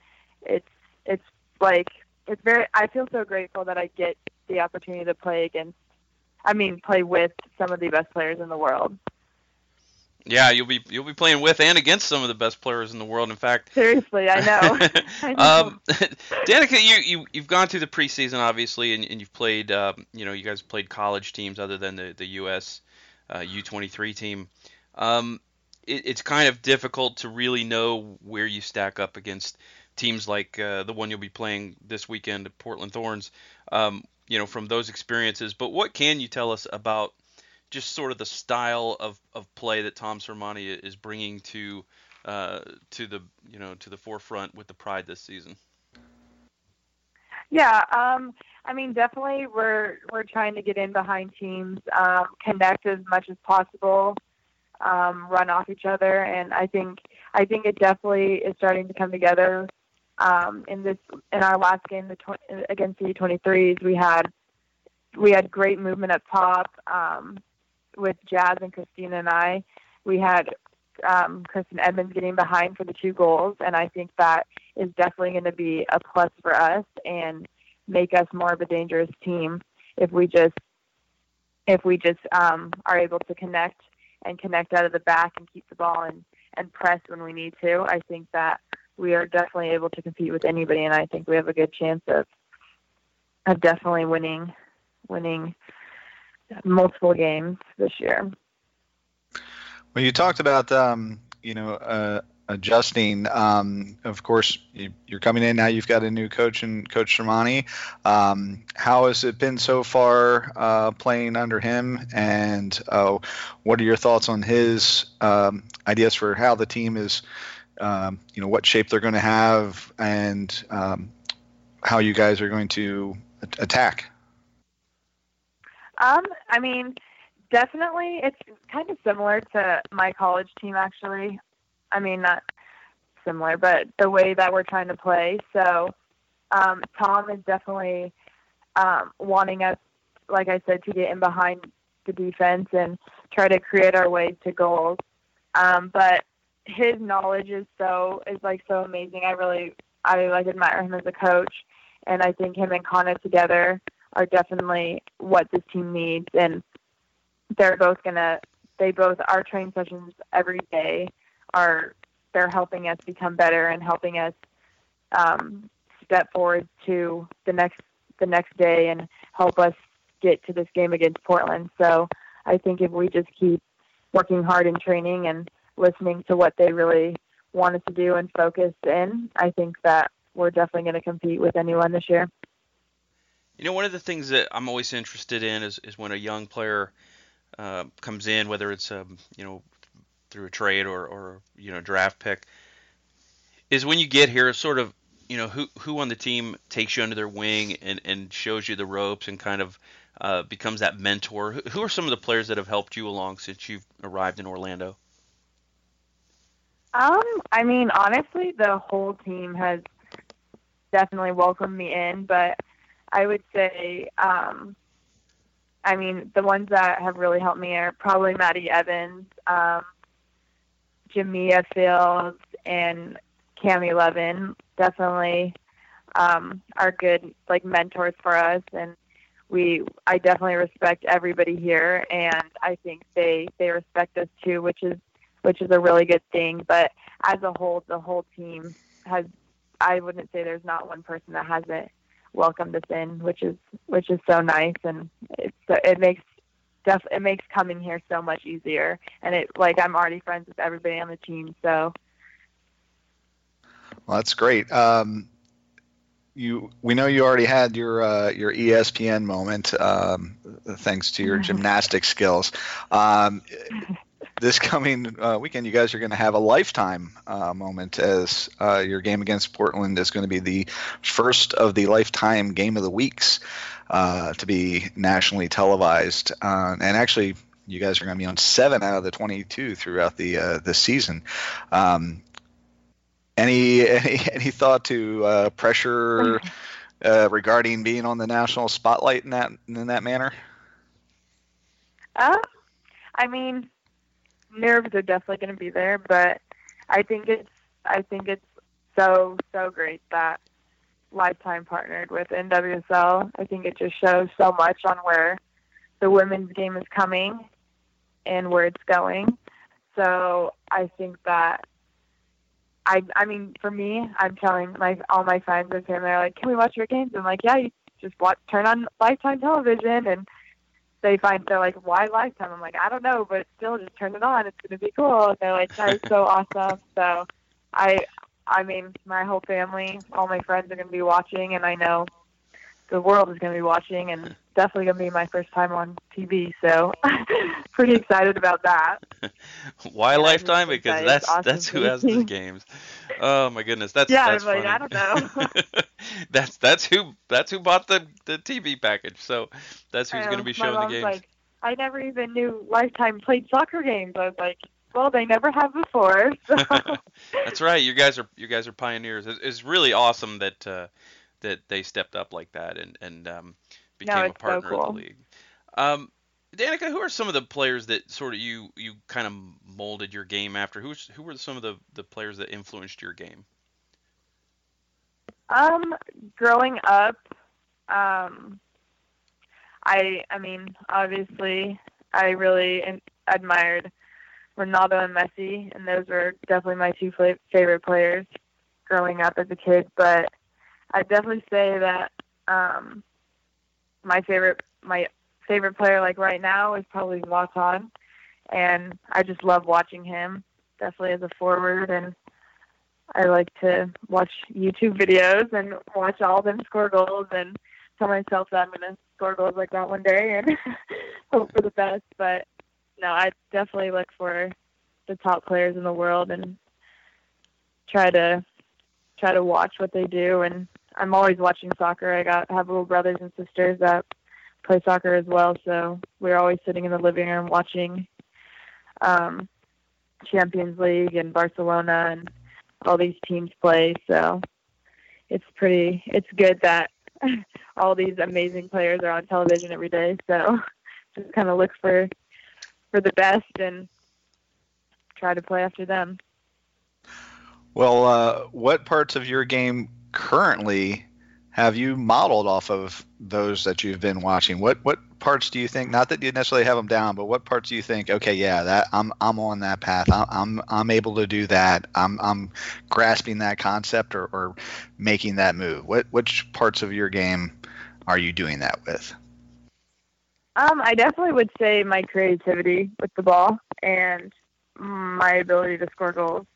D: I feel so grateful that I get the opportunity to play with some of the best players in the world.
B: Yeah, you'll be playing with and against some of the best players in the world. In fact,
D: seriously, I know. I know.
B: Danica, you've gone through the preseason, obviously, and you've played. You guys played college teams other than the U.S. U23 team. It's kind of difficult to really know where you stack up against teams like the one you'll be playing this weekend at Portland Thorns. from those experiences. But what can you tell us about just sort of the style of play that Tom Sermanni is bringing to the forefront with the Pride this season?
D: Yeah, I mean, definitely we're trying to get in behind teams, connect as much as possible, run off each other, and I think it definitely is starting to come together. In our last game against the U23s, we had great movement up top with Jazz and Christina and I. We had Kristen Edmonds getting behind for the 2 goals, and I think that is definitely going to be a plus for us and make us more of a dangerous team if we just are able to connect out of the back and keep the ball and press when we need to. I think that we are definitely able to compete with anybody, and I think we have a good chance of definitely winning multiple games this year.
C: Well, you talked about adjusting. Of course, you're coming in now. You've got a new coach, and Coach Sermanni. How has it been so far playing under him? And what are your thoughts on his ideas for how the team is? What shape they're going to have, and how you guys are going to attack.
D: I mean, definitely it's kind of similar to my college team, actually. I mean, not similar, but the way that we're trying to play. So Tom is definitely wanting us, like I said, to get in behind the defense and try to create our way to goals. But his knowledge is so amazing. I admire him as a coach, and I think him and Connor together are definitely what this team needs. And our training sessions every day they're helping us become better and helping us step forward to the next day and help us get to this game against Portland. So I think if we just keep working hard in training and listening to what they really want us to do and focus in, I think that we're definitely going to compete with anyone this year.
B: One of the things that I'm always interested in is when a young player comes in, whether it's through a trade or draft pick, is when you get here, sort of who on the team takes you under their wing and shows you the ropes and kind of becomes that mentor. Who are some of the players that have helped you along since you've arrived in Orlando?
D: I mean, honestly, the whole team has definitely welcomed me in, but I would say, the ones that have really helped me are probably Maddie Evans, Jamia Fields, and Cami Levin. Definitely are good mentors for us, and I definitely respect everybody here, and I think they respect us too, which is a really good thing. But as a whole, the whole team has. I wouldn't say there's not one person that hasn't welcomed us in, which is so nice, and it makes coming here so much easier. And I'm already friends with everybody on the team, so.
C: Well, that's great. We know you already had your ESPN moment, thanks to your gymnastic skills. This coming weekend, you guys are going to have a lifetime moment, as your game against Portland is going to be the first of the lifetime game of the weeks to be nationally televised. And actually, you guys are going to be on 7 out of the 22 throughout the season. Any thought to pressure regarding being on the national spotlight in that manner?
D: I mean, nerves are definitely going to be there, but I think it's so great that Lifetime partnered with NWSL. I think it just shows so much on where the women's game is coming and where it's going. So I think that I mean, for me, I'm telling all my friends are saying, they're like, "Can we watch your games?" I'm like, "Yeah, you just turn on Lifetime television." And they're like, "Why Lifetime?" I'm like, "I don't know, but still, just turn it on. It's going to be cool." And they're like, "That is so awesome." So I mean, my whole family, all my friends are going to be watching, and I know the world is going to be watching, and definitely going to be my first time on TV. So pretty excited about that.
B: Why
D: And
B: Lifetime? Because that's who has the
D: team.
B: games. Oh my goodness, that's
D: like,
B: funny.
D: I don't know.
B: that's who bought the TV package. So that's who's going to be showing the games.
D: Like, I never even knew Lifetime played soccer games. I was like, well, they never have before. So.
B: That's right. You guys are pioneers. It's really awesome that they stepped up like that and became a partner of the league. Danica, who are some of the players that sort of you kind of molded your game after? Who were some of the players that influenced your game?
D: Growing up, I mean, obviously, I really admired Ronaldo and Messi, and those were definitely my two favorite players growing up as a kid. But I'd definitely say that my favorite player, like right now, is probably Zlatan, and I just love watching him, definitely as a forward, and I like to watch YouTube videos and watch all of them score goals and tell myself that I'm going to score goals like that one day and hope for the best. But no, I definitely look for the top players in the world and try to watch what they do. And I'm always watching soccer. I have little brothers and sisters that play soccer as well, so we're always sitting in the living room watching Champions League and Barcelona and all these teams play. So it's good that all these amazing players are on television every day. So just kind of look for the best and try to play after them.
C: Well, what parts of your game currently have you modeled off of those that you've been watching? What parts do you think, not that you necessarily have them down, but what parts do you think, okay, yeah, that I'm on that path. I'm able to do that. I'm grasping that concept or making that move. Which parts of your game are you doing that with?
D: I definitely would say my creativity with the ball and my ability to score goals.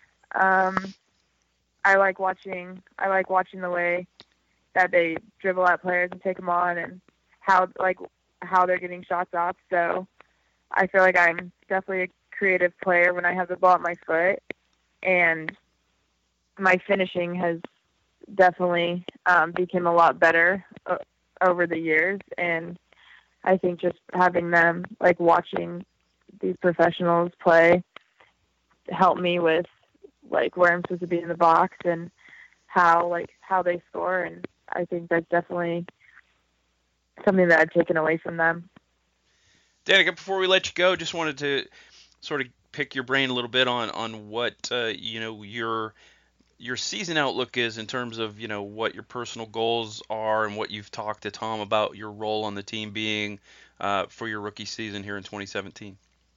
D: I like watching the way that they dribble at players and take them on, and how they're getting shots off. So I feel like I'm definitely a creative player when I have the ball at my foot, and my finishing has definitely become a lot better over the years. And I think just having them, like watching these professionals play, help me with like where I'm supposed to be in the box and how they score. And I think that's definitely something that I've taken away from them.
B: Danica, before we let you go, just wanted to sort of pick your brain a little bit on what your season outlook is in terms of what your personal goals are and what you've talked to Tom about your role on the team being for your rookie season here in 2017.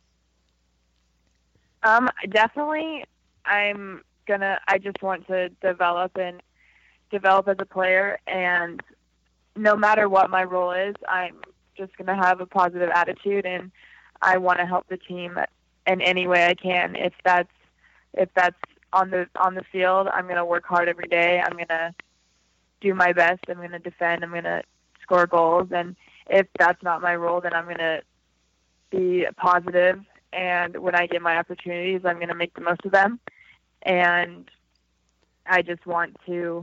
D: Definitely, I just want to develop as a player, and no matter what my role is, I'm just going to have a positive attitude, and I want to help the team in any way I can. If that's on the field, I'm going to work hard every day. I'm going to do my best. I'm going to defend. I'm going to score goals. And if that's not my role, then I'm going to be positive. And when I get my opportunities, I'm going to make the most of them. And I just want to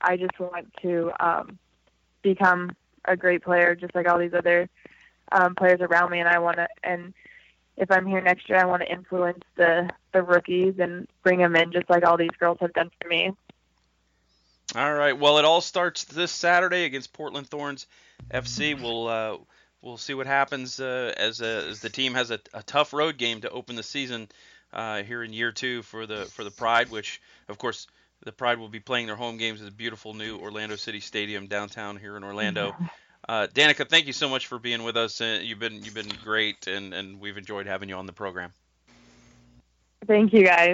D: become a great player, just like all these other players around me. And if I'm here next year, I want to influence the rookies and bring them in, just like all these girls have done for me.
B: All right. Well, it all starts this Saturday against Portland Thorns FC. We'll see what happens as the team has a tough road game to open the season here in year 2 for the Pride, which of course the Pride will be playing their home games at the beautiful new Orlando City Stadium downtown here in Orlando. Danica, thank you so much for being with us. You've been great, and we've enjoyed having you on the program.
D: Thank you, guys.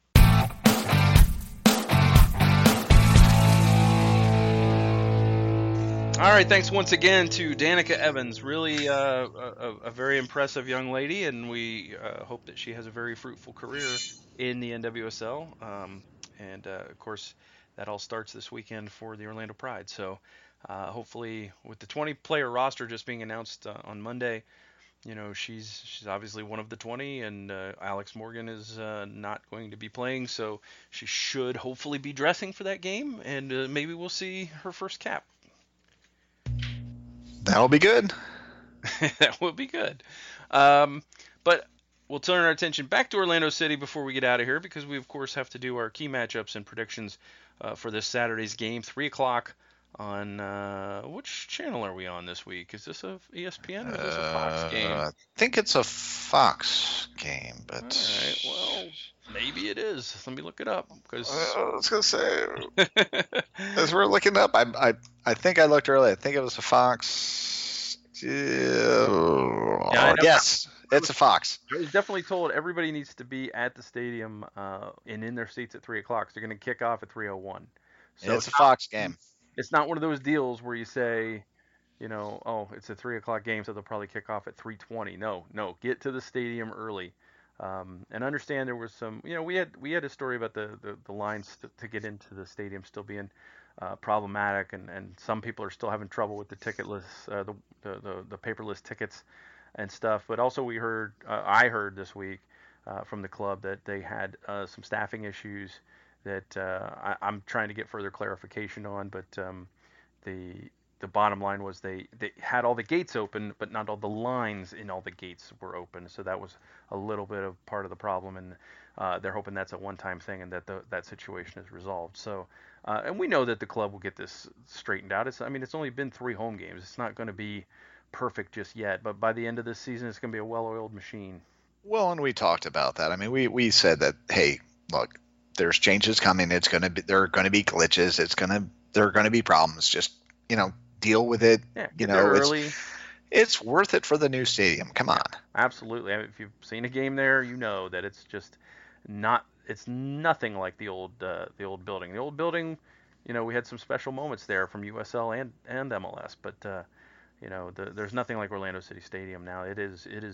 B: All right, thanks once again to Danica Evans. Really a very impressive young lady, and we hope that she has a very fruitful career in the NWSL. And of course, that all starts this weekend for the Orlando Pride. So Hopefully, with the 20-player roster just being announced on Monday, she's obviously one of the 20, and Alex Morgan is not going to be playing, so she should hopefully be dressing for that game, and maybe we'll see her first cap.
C: That'll be good.
B: That would be good. But we'll turn our attention back to Orlando City before we get out of here, because we, of course, have to do our key matchups and predictions for this Saturday's game, 3 o'clock on which channel are we on this week? Is this a ESPN or is this a Fox game?
C: I think it's a Fox game, but...
B: All right, well, maybe it is. Let me look it up. Because
C: I was going to say, as we're looking up, I think I looked earlier. I think it was a Fox. Yes, it's a Fox.
B: I was definitely told everybody needs to be at the stadium and in their seats at 3 o'clock. So they're going to kick off at 3:01. So
C: it's a Fox game.
B: It's not one of those deals where you say, it's a 3 o'clock game, so they'll probably kick off at 3:20. No, get to the stadium early. And understand there was some, we had a story about the lines to get into the stadium still being problematic, and some people are still having trouble with the ticketless, the paperless tickets and stuff. But also I heard this week from the club that they had some staffing issues that I'm trying to get further clarification on, but the bottom line was they had all the gates open, but not all the lines in all the gates were open. So that was a little bit of part of the problem, and they're hoping that's a one-time thing and that that situation is resolved. So, and we know that the club will get this straightened out. It's only been 3 home games. It's not going to be perfect just yet, but by the end of this season, it's going to be a well-oiled machine.
C: Well, and we talked about that. We said that, hey, look, there's changes coming. There are going to be glitches. There are going to be problems. Just, deal with it.
B: Yeah, early.
C: It's worth it for the new stadium. Come on.
B: Absolutely. If you've seen a game there, you know that it's just not. It's nothing like the old building. The old building, we had some special moments there from USL and MLS, but there's nothing like Orlando City Stadium now. It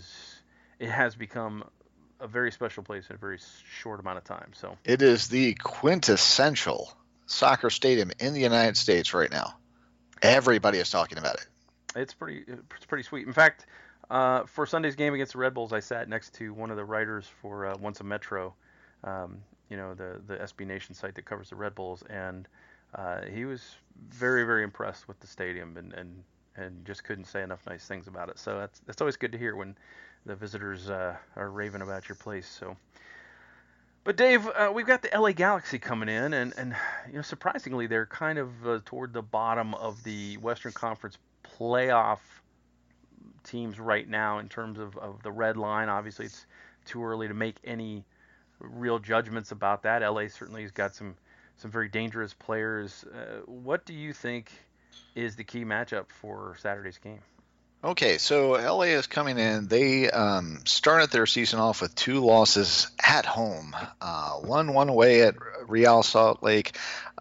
B: has become a very special place in a very short amount of time. So
C: it is the quintessential soccer stadium in the United States right now. Everybody is talking about it. It's
B: pretty sweet. In fact, for Sunday's game against the Red Bulls, I sat next to one of the writers for Once a Metro, the SB Nation site that covers the Red Bulls, and he was very, very impressed with the stadium and just couldn't say enough nice things about it. So that's always good to hear when the visitors are raving about your place. So, but Dave, we've got the LA Galaxy coming in, and surprisingly, they're kind of toward the bottom of the Western Conference playoff teams right now in terms of the red line. Obviously, it's too early to make any real judgments about that. LA certainly has got some very dangerous players. What do you think is the key matchup for Saturday's game?
C: Okay, so LA is coming in. They started their season off with 2 losses at home. Won one away at Real Salt Lake,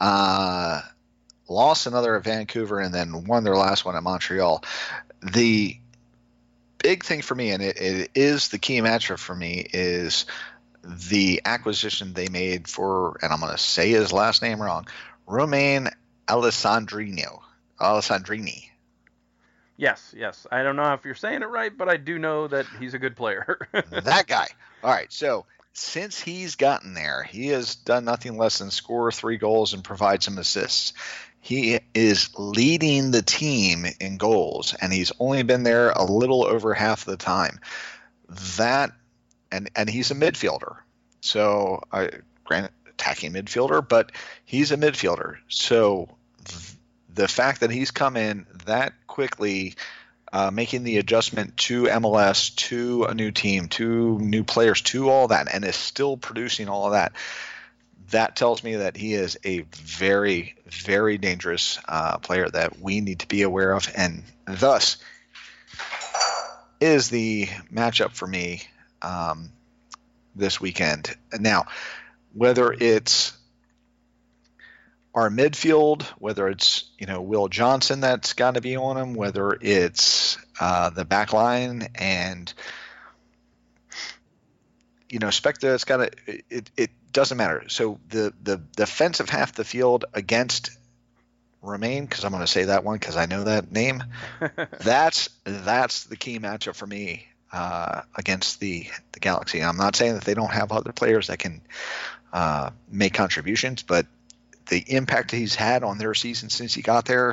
C: lost another at Vancouver, and then won their last one at Montreal. The big thing for me, and it is the key matchup for me, is the acquisition they made for, and I'm going to say his last name wrong, Romain Alessandrini.
B: Yes. I don't know if you're saying it right, but I do know that he's a good player.
C: That guy. All right. So since he's gotten there, he has done nothing less than score 3 goals and provide some assists. He is leading the team in goals, and he's only been there a little over half the time. That, and he's a midfielder. So, granted, attacking midfielder, but he's a midfielder. So the fact that he's come in that quickly, making the adjustment to MLS, to a new team, to new players, to all that, and is still producing all of that, that tells me that he is a very, very dangerous player that we need to be aware of, and thus is the matchup for me this weekend. Now, whether it's our midfield, whether it's Will Johnson that's got to be on him, whether it's the back line, and Specta, it's got to. It doesn't matter. So the defensive half of the field against remain, because I'm going to say that one because I know that name. That's the key matchup for me against the Galaxy. I'm not saying that they don't have other players that can make contributions, but the impact he's had on their season since he got there,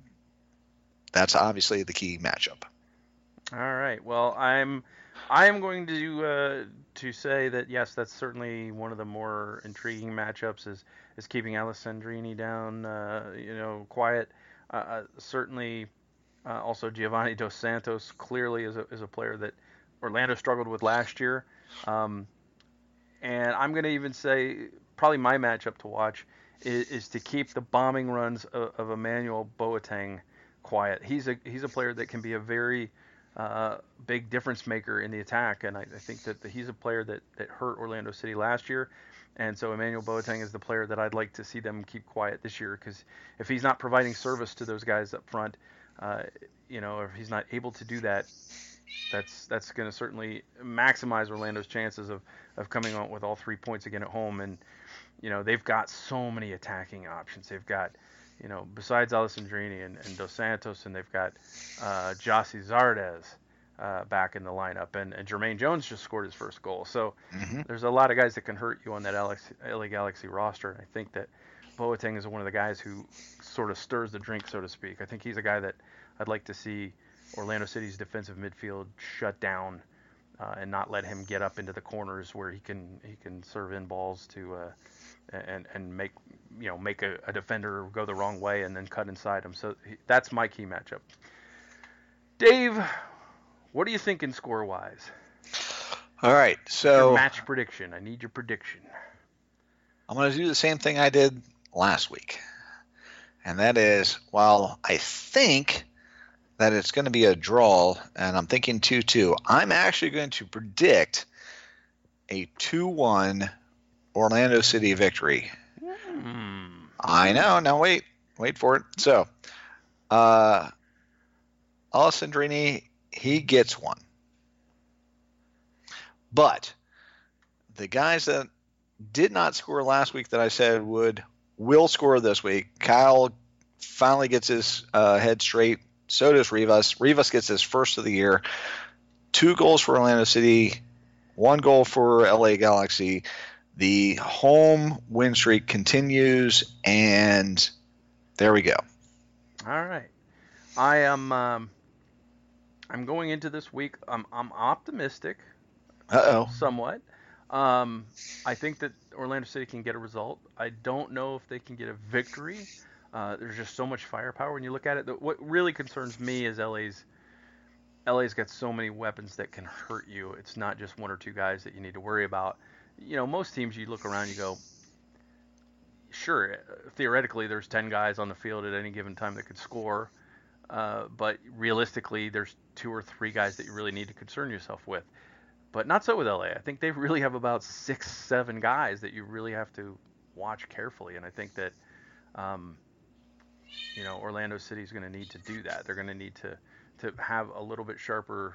C: that's obviously the key matchup.
B: All right. Well, I am going to say that yes, that's certainly one of the more intriguing matchups. Is keeping Alessandrini down, quiet. Certainly, also Giovanni Dos Santos clearly is a player that Orlando struggled with last year. And I'm going to even say probably my matchup to watch is to keep the bombing runs of Emmanuel Boateng quiet. He's a player that can be a very big difference maker in the attack, and I think that he's a player that hurt Orlando City last year, and so Emmanuel Boateng is the player that I'd like to see them keep quiet this year, because if he's not providing service to those guys up front, or if he's not able to do that, that's going to certainly maximize Orlando's chances of coming out with all 3 points again at home. And they've got so many attacking options. They've got besides Alessandrini and Dos Santos, and they've got Jossi Zardes back in the lineup, and Jermaine Jones just scored his first goal. So there's a lot of guys that can hurt you on that LA Galaxy roster, and I think that Boateng is one of the guys who sort of stirs the drink, so to speak. I think he's a guy that I'd like to see Orlando City's defensive midfield shut down and not let him get up into the corners where he can serve in balls to and make a defender go the wrong way and then cut inside him. So that's my key matchup. Dave, what are you thinking score-wise?
C: All right, so
B: your match prediction. I need your prediction.
C: I'm going to do the same thing I did last week, and that is, while I think that it's going to be a draw, and I'm thinking 2-2, I'm actually going to predict a 2-1 Orlando City victory. I know. Now wait for it. So, Alessandrini, he gets one. But the guys that did not score last week that I said will score this week. Kyle finally gets his head straight. So does Rivas. Rivas gets his first of the year. 2 goals for Orlando City, 1 goal for LA Galaxy. The home win streak continues, and there we go.
B: All right. I'm going into this week. I'm optimistic. Somewhat. I think that Orlando City can get a result. I don't know if they can get a victory. There's just so much firepower when you look at it. What really concerns me is LA's got so many weapons that can hurt you. It's not just 1 or 2 guys that you need to worry about. Most teams, you look around, you go, sure, theoretically there's 10 guys on the field at any given time that could score, but realistically there's 2 or 3 guys that you really need to concern yourself with. But not so with LA. I think they really have about 6, 7 guys that you really have to watch carefully, and I think that Orlando City is going to need to do that. They're going to need to have a little bit sharper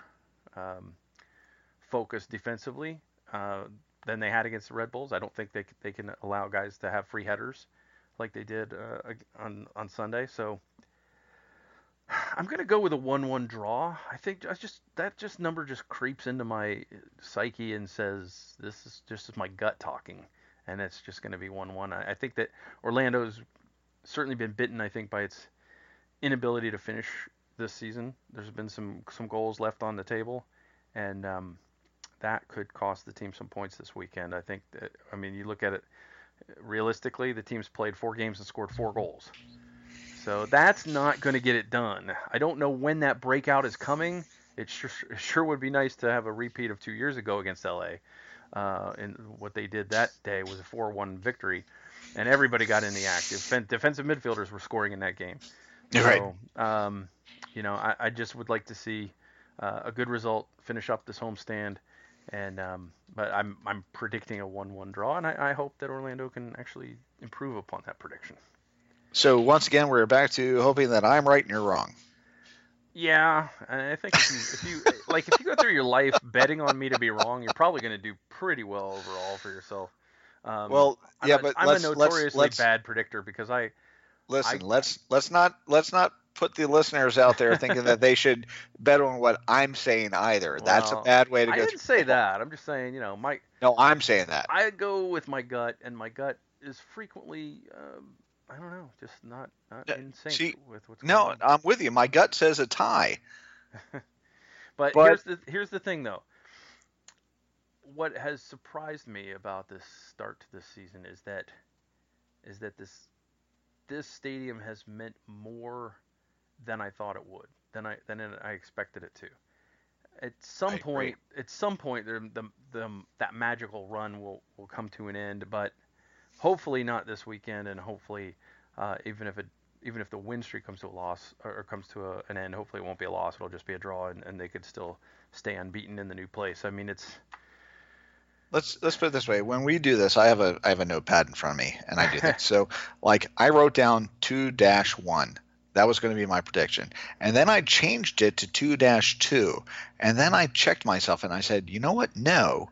B: focus defensively than they had against the Red Bulls. I don't think they can allow guys to have free headers like they did on Sunday. So I'm going to go with a 1-1 draw. I think that number just creeps into my psyche and says this is just my gut talking, and it's just going to be 1-1. I think that Orlando's certainly been bitten, I think, by its inability to finish this season. There's been some goals left on the table, and that could cost the team some points this weekend. I think that, you look at it realistically, the team's played 4 games and scored 4 goals. So that's not going to get it done. I don't know when that breakout is coming. It sure would be nice to have a repeat of 2 years ago against LA. And what they did that day was a 4-1 victory, and everybody got in the act. Defensive midfielders were scoring in that game. So,
C: right.
B: I just would like to see a good result, finish up this homestand, and but I'm predicting a 1-1 draw, and I hope that Orlando can actually improve upon that prediction.
C: So once again, we're back to hoping that I'm right and you're wrong.
B: Yeah, I think if you go through your life betting on me to be wrong, you're probably going to do pretty well overall for yourself. I'm a notoriously bad predictor because I
C: Listen, let's not put the listeners out there thinking that they should bet on what I'm saying either. That's a bad way to go.
E: I didn't say that. I'm just saying,
C: No, I'm saying that.
E: I go with my gut, and my gut is frequently, I don't know, just not in sync with what's going on.
C: No, I'm with you. My gut says a tie.
E: but here's the thing, though. What has surprised me about this start to this season is that this stadium has meant more than I thought it would, than I expected it to. At some point, that magical run will come to an end, but hopefully not this weekend, and hopefully even if the win streak comes to a loss or comes to an end, hopefully it won't be a loss. It'll just be a draw, and they could still stay unbeaten in the new place. I mean, it's.
C: Let's put it this way. When we do this, I have a notepad in front of me, and I do this. So, like, I wrote down 2-1. That was going to be my prediction. And then I changed it to 2-2. And then I checked myself, and I said, you know what? No.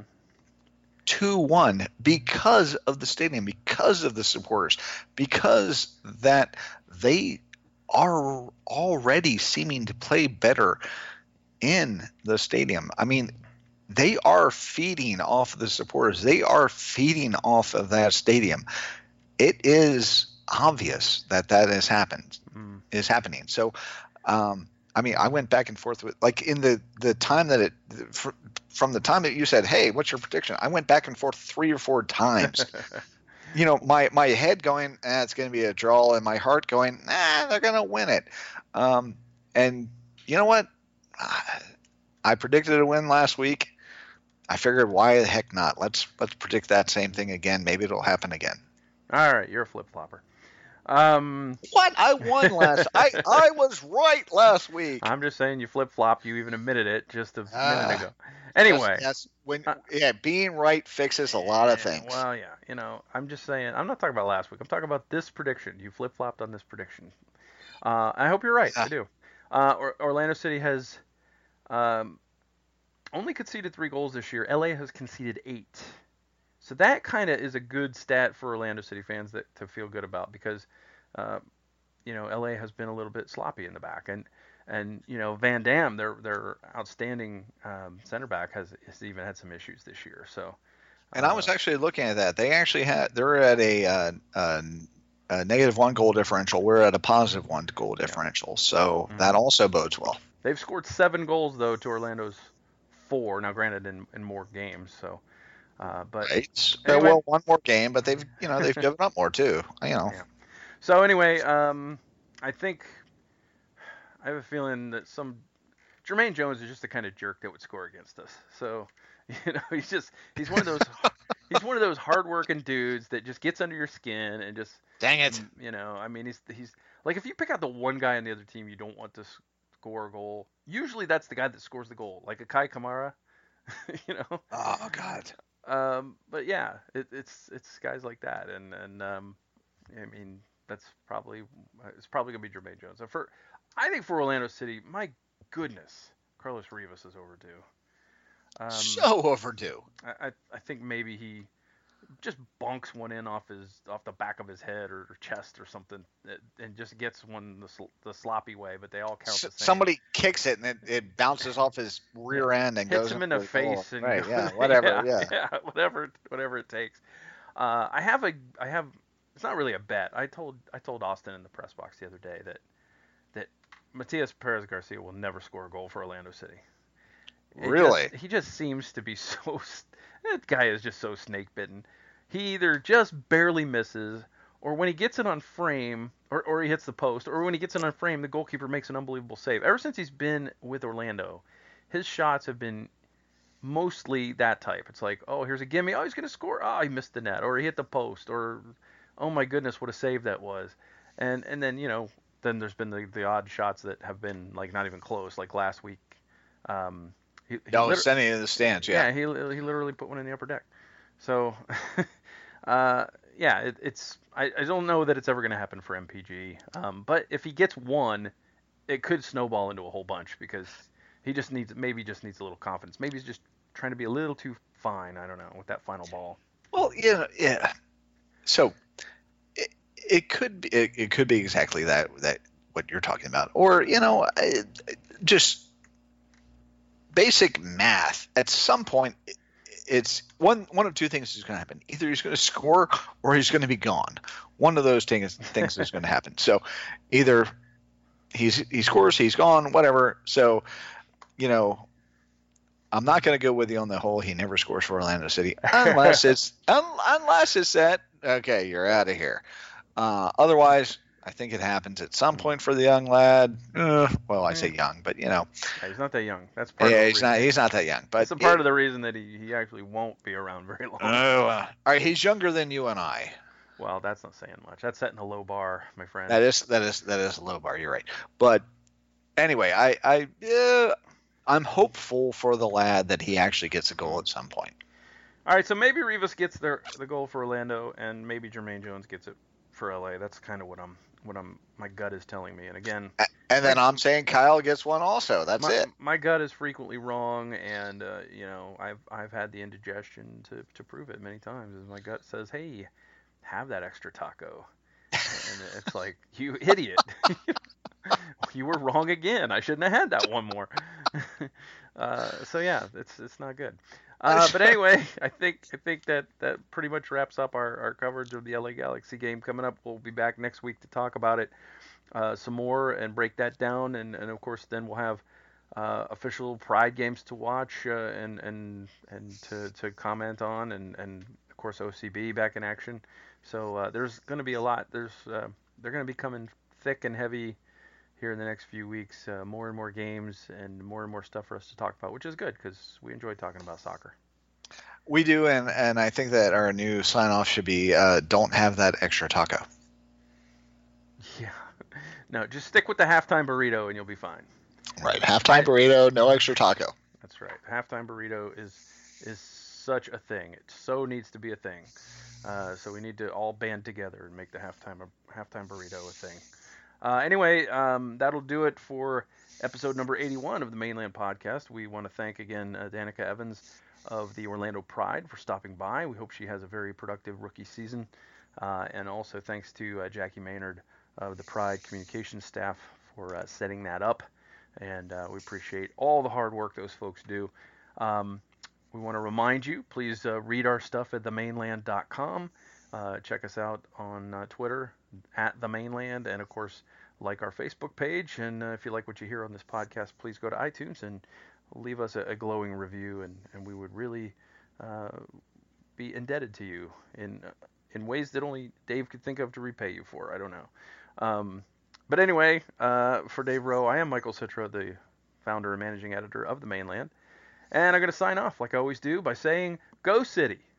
C: 2-1, because of the stadium, because of the supporters, because that they are already seeming to play better in the stadium. I mean, they are feeding off of the supporters. They are feeding off of that stadium. It is obvious that has happened, is happening. So, I mean, I went back and forth with, like, in the time that from the time that you said, hey, what's your prediction? I went back and forth 3 or 4 times. My head going, it's going to be a draw, and my heart going, they're going to win it. And you know what? I predicted a win last week. I figured, why the heck not? Let's predict that same thing again. Maybe it'll happen again.
E: All right, you're a flip-flopper.
C: What? I won last. I was right last week.
E: I'm just saying you flip-flopped. You even admitted it just a minute ago. Anyway.
C: Yes. Being right fixes a lot of things.
E: Well, yeah. I'm just saying. I'm not talking about last week. I'm talking about this prediction. You flip-flopped on this prediction. I hope you're right. I do. Orlando City has only conceded 3 goals this year. LA has conceded 8. So that kind of is a good stat for Orlando City fans to feel good about, because, LA has been a little bit sloppy in the back, and Van Dam, their outstanding center back, has even had some issues this year. So.
C: And I was actually looking at that. They're at a negative 1 goal differential. We're at a positive 1 goal differential. So that also bodes well.
E: They've scored 7 goals though to Orlando's 4. Now, granted, in more games. So. But
C: right.
E: Anyway.
C: Well, 1 more game, but they've given up more too.
E: Yeah. So anyway, I think I have a feeling that Jermaine Jones is just the kind of jerk that would score against us. So he's one of those hardworking dudes that just gets under your skin and just
C: dang it.
E: I mean, he's like, if you pick out the one guy on the other team you don't want to score a goal, usually that's the guy that scores the goal, like a Kai Kamara.
C: Oh God.
E: But yeah, it's guys like that, and I mean, it's probably gonna be Jermaine Jones. I think for Orlando City, my goodness, Carlos Rivas is overdue.
C: So overdue.
E: I think maybe he just bonks one in off the back of his head or chest or something, and just gets one the sloppy way. But they all count the same.
C: Somebody kicks it and it bounces off his rear end and
E: hits
C: goes
E: him in the face. And
C: right, yeah, whatever,
E: yeah, whatever it takes. I have. It's not really a bet. I told Austin in the press box the other day that Matias Perez Garcia will never score a goal for Orlando City.
C: Really?
E: He just seems to be so. That guy is just so snake bitten. He either just barely misses, or when he gets it on frame, or he hits the post, or when he gets it on frame, the goalkeeper makes an unbelievable save. Ever since he's been with Orlando, his shots have been mostly that type. It's like, oh, here's a gimme. Oh, he's going to score. Oh, he missed the net, or he hit the post, or oh my goodness, what a save that was. And then, then there's been the odd shots that have been like not even close, like last week.
C: Sending it in the stands, yeah.
E: Yeah, he literally put one in the upper deck. So, it's I don't know that it's ever going to happen for MPG. But if he gets one, it could snowball into a whole bunch, because he just needs a little confidence. Maybe he's just trying to be a little too fine. I don't know, with that final ball.
C: Well, yeah. So it could be it could be exactly that what you're talking about, or just basic math. At some point, it's one of two things is going to happen. Either he's going to score or he's going to be gone. One of those things is going to happen. So either he scores, he's gone, whatever. So I'm not going to go with you on the whole he never scores for Orlando City unless it's that okay, you're out of here. Otherwise, I think it happens at some point for the young lad. Well, I say young, but
E: Yeah, he's not that young. That's part of the reason.
C: He's not that young. But
E: that's a part of the reason that he actually won't be around very long.
C: All right, he's younger than you and I.
E: Well, that's not saying much. That's setting a low bar, my friend.
C: That is a low bar. You're right. But anyway, I'm hopeful for the lad that he actually gets a goal at some point.
E: All right, so maybe Rivas gets the goal for Orlando, and maybe Jermaine Jones gets it for LA. That's kind of what my gut is telling me. And again,
C: and then I'm saying Kyle gets one also. That's it.
E: My gut is frequently wrong, and I've had the indigestion to prove it many times. My gut says, "Hey, have that extra taco," and it's like, you idiot. You were wrong again. I shouldn't have had that one more. So yeah, it's not good. But anyway, I think that pretty much wraps up our coverage of the LA Galaxy game. Coming up, we'll be back next week to talk about it some more and break that down. And of course, then we'll have official Pride games to watch and to comment on, and of course OCB back in action. So there's going to be a lot. They're going to be coming thick and heavy here in the next few weeks, more and more games and more stuff for us to talk about, which is good because we enjoy talking about soccer.
C: We do, and I think that our new sign-off should be don't have that extra taco.
E: Yeah. No, just stick with the halftime burrito and you'll be fine.
C: Right, halftime burrito, no extra taco.
E: That's right. Halftime burrito is such a thing. It so needs to be a thing. So we need to all band together and make the halftime burrito a thing. Anyway, that'll do it for episode number 81 of the Mainland Podcast. We want to thank again Danica Evans of the Orlando Pride for stopping by. We hope she has a very productive rookie season. And also thanks to Jackie Maynard of the Pride Communications staff for setting that up. And we appreciate all the hard work those folks do. We want to remind you, please read our stuff at themainland.com. Check us out on Twitter at The Mainland, and of course like our Facebook page. And if you like what you hear on this podcast, please go to iTunes and leave us a glowing review, and we would really be indebted to you in ways that only Dave could think of to repay you for. I don't know. But anyway, for Dave Rowe, I am Michael Citra, the founder and managing editor of The Mainland, and I'm going to sign off like I always do by saying, Go City!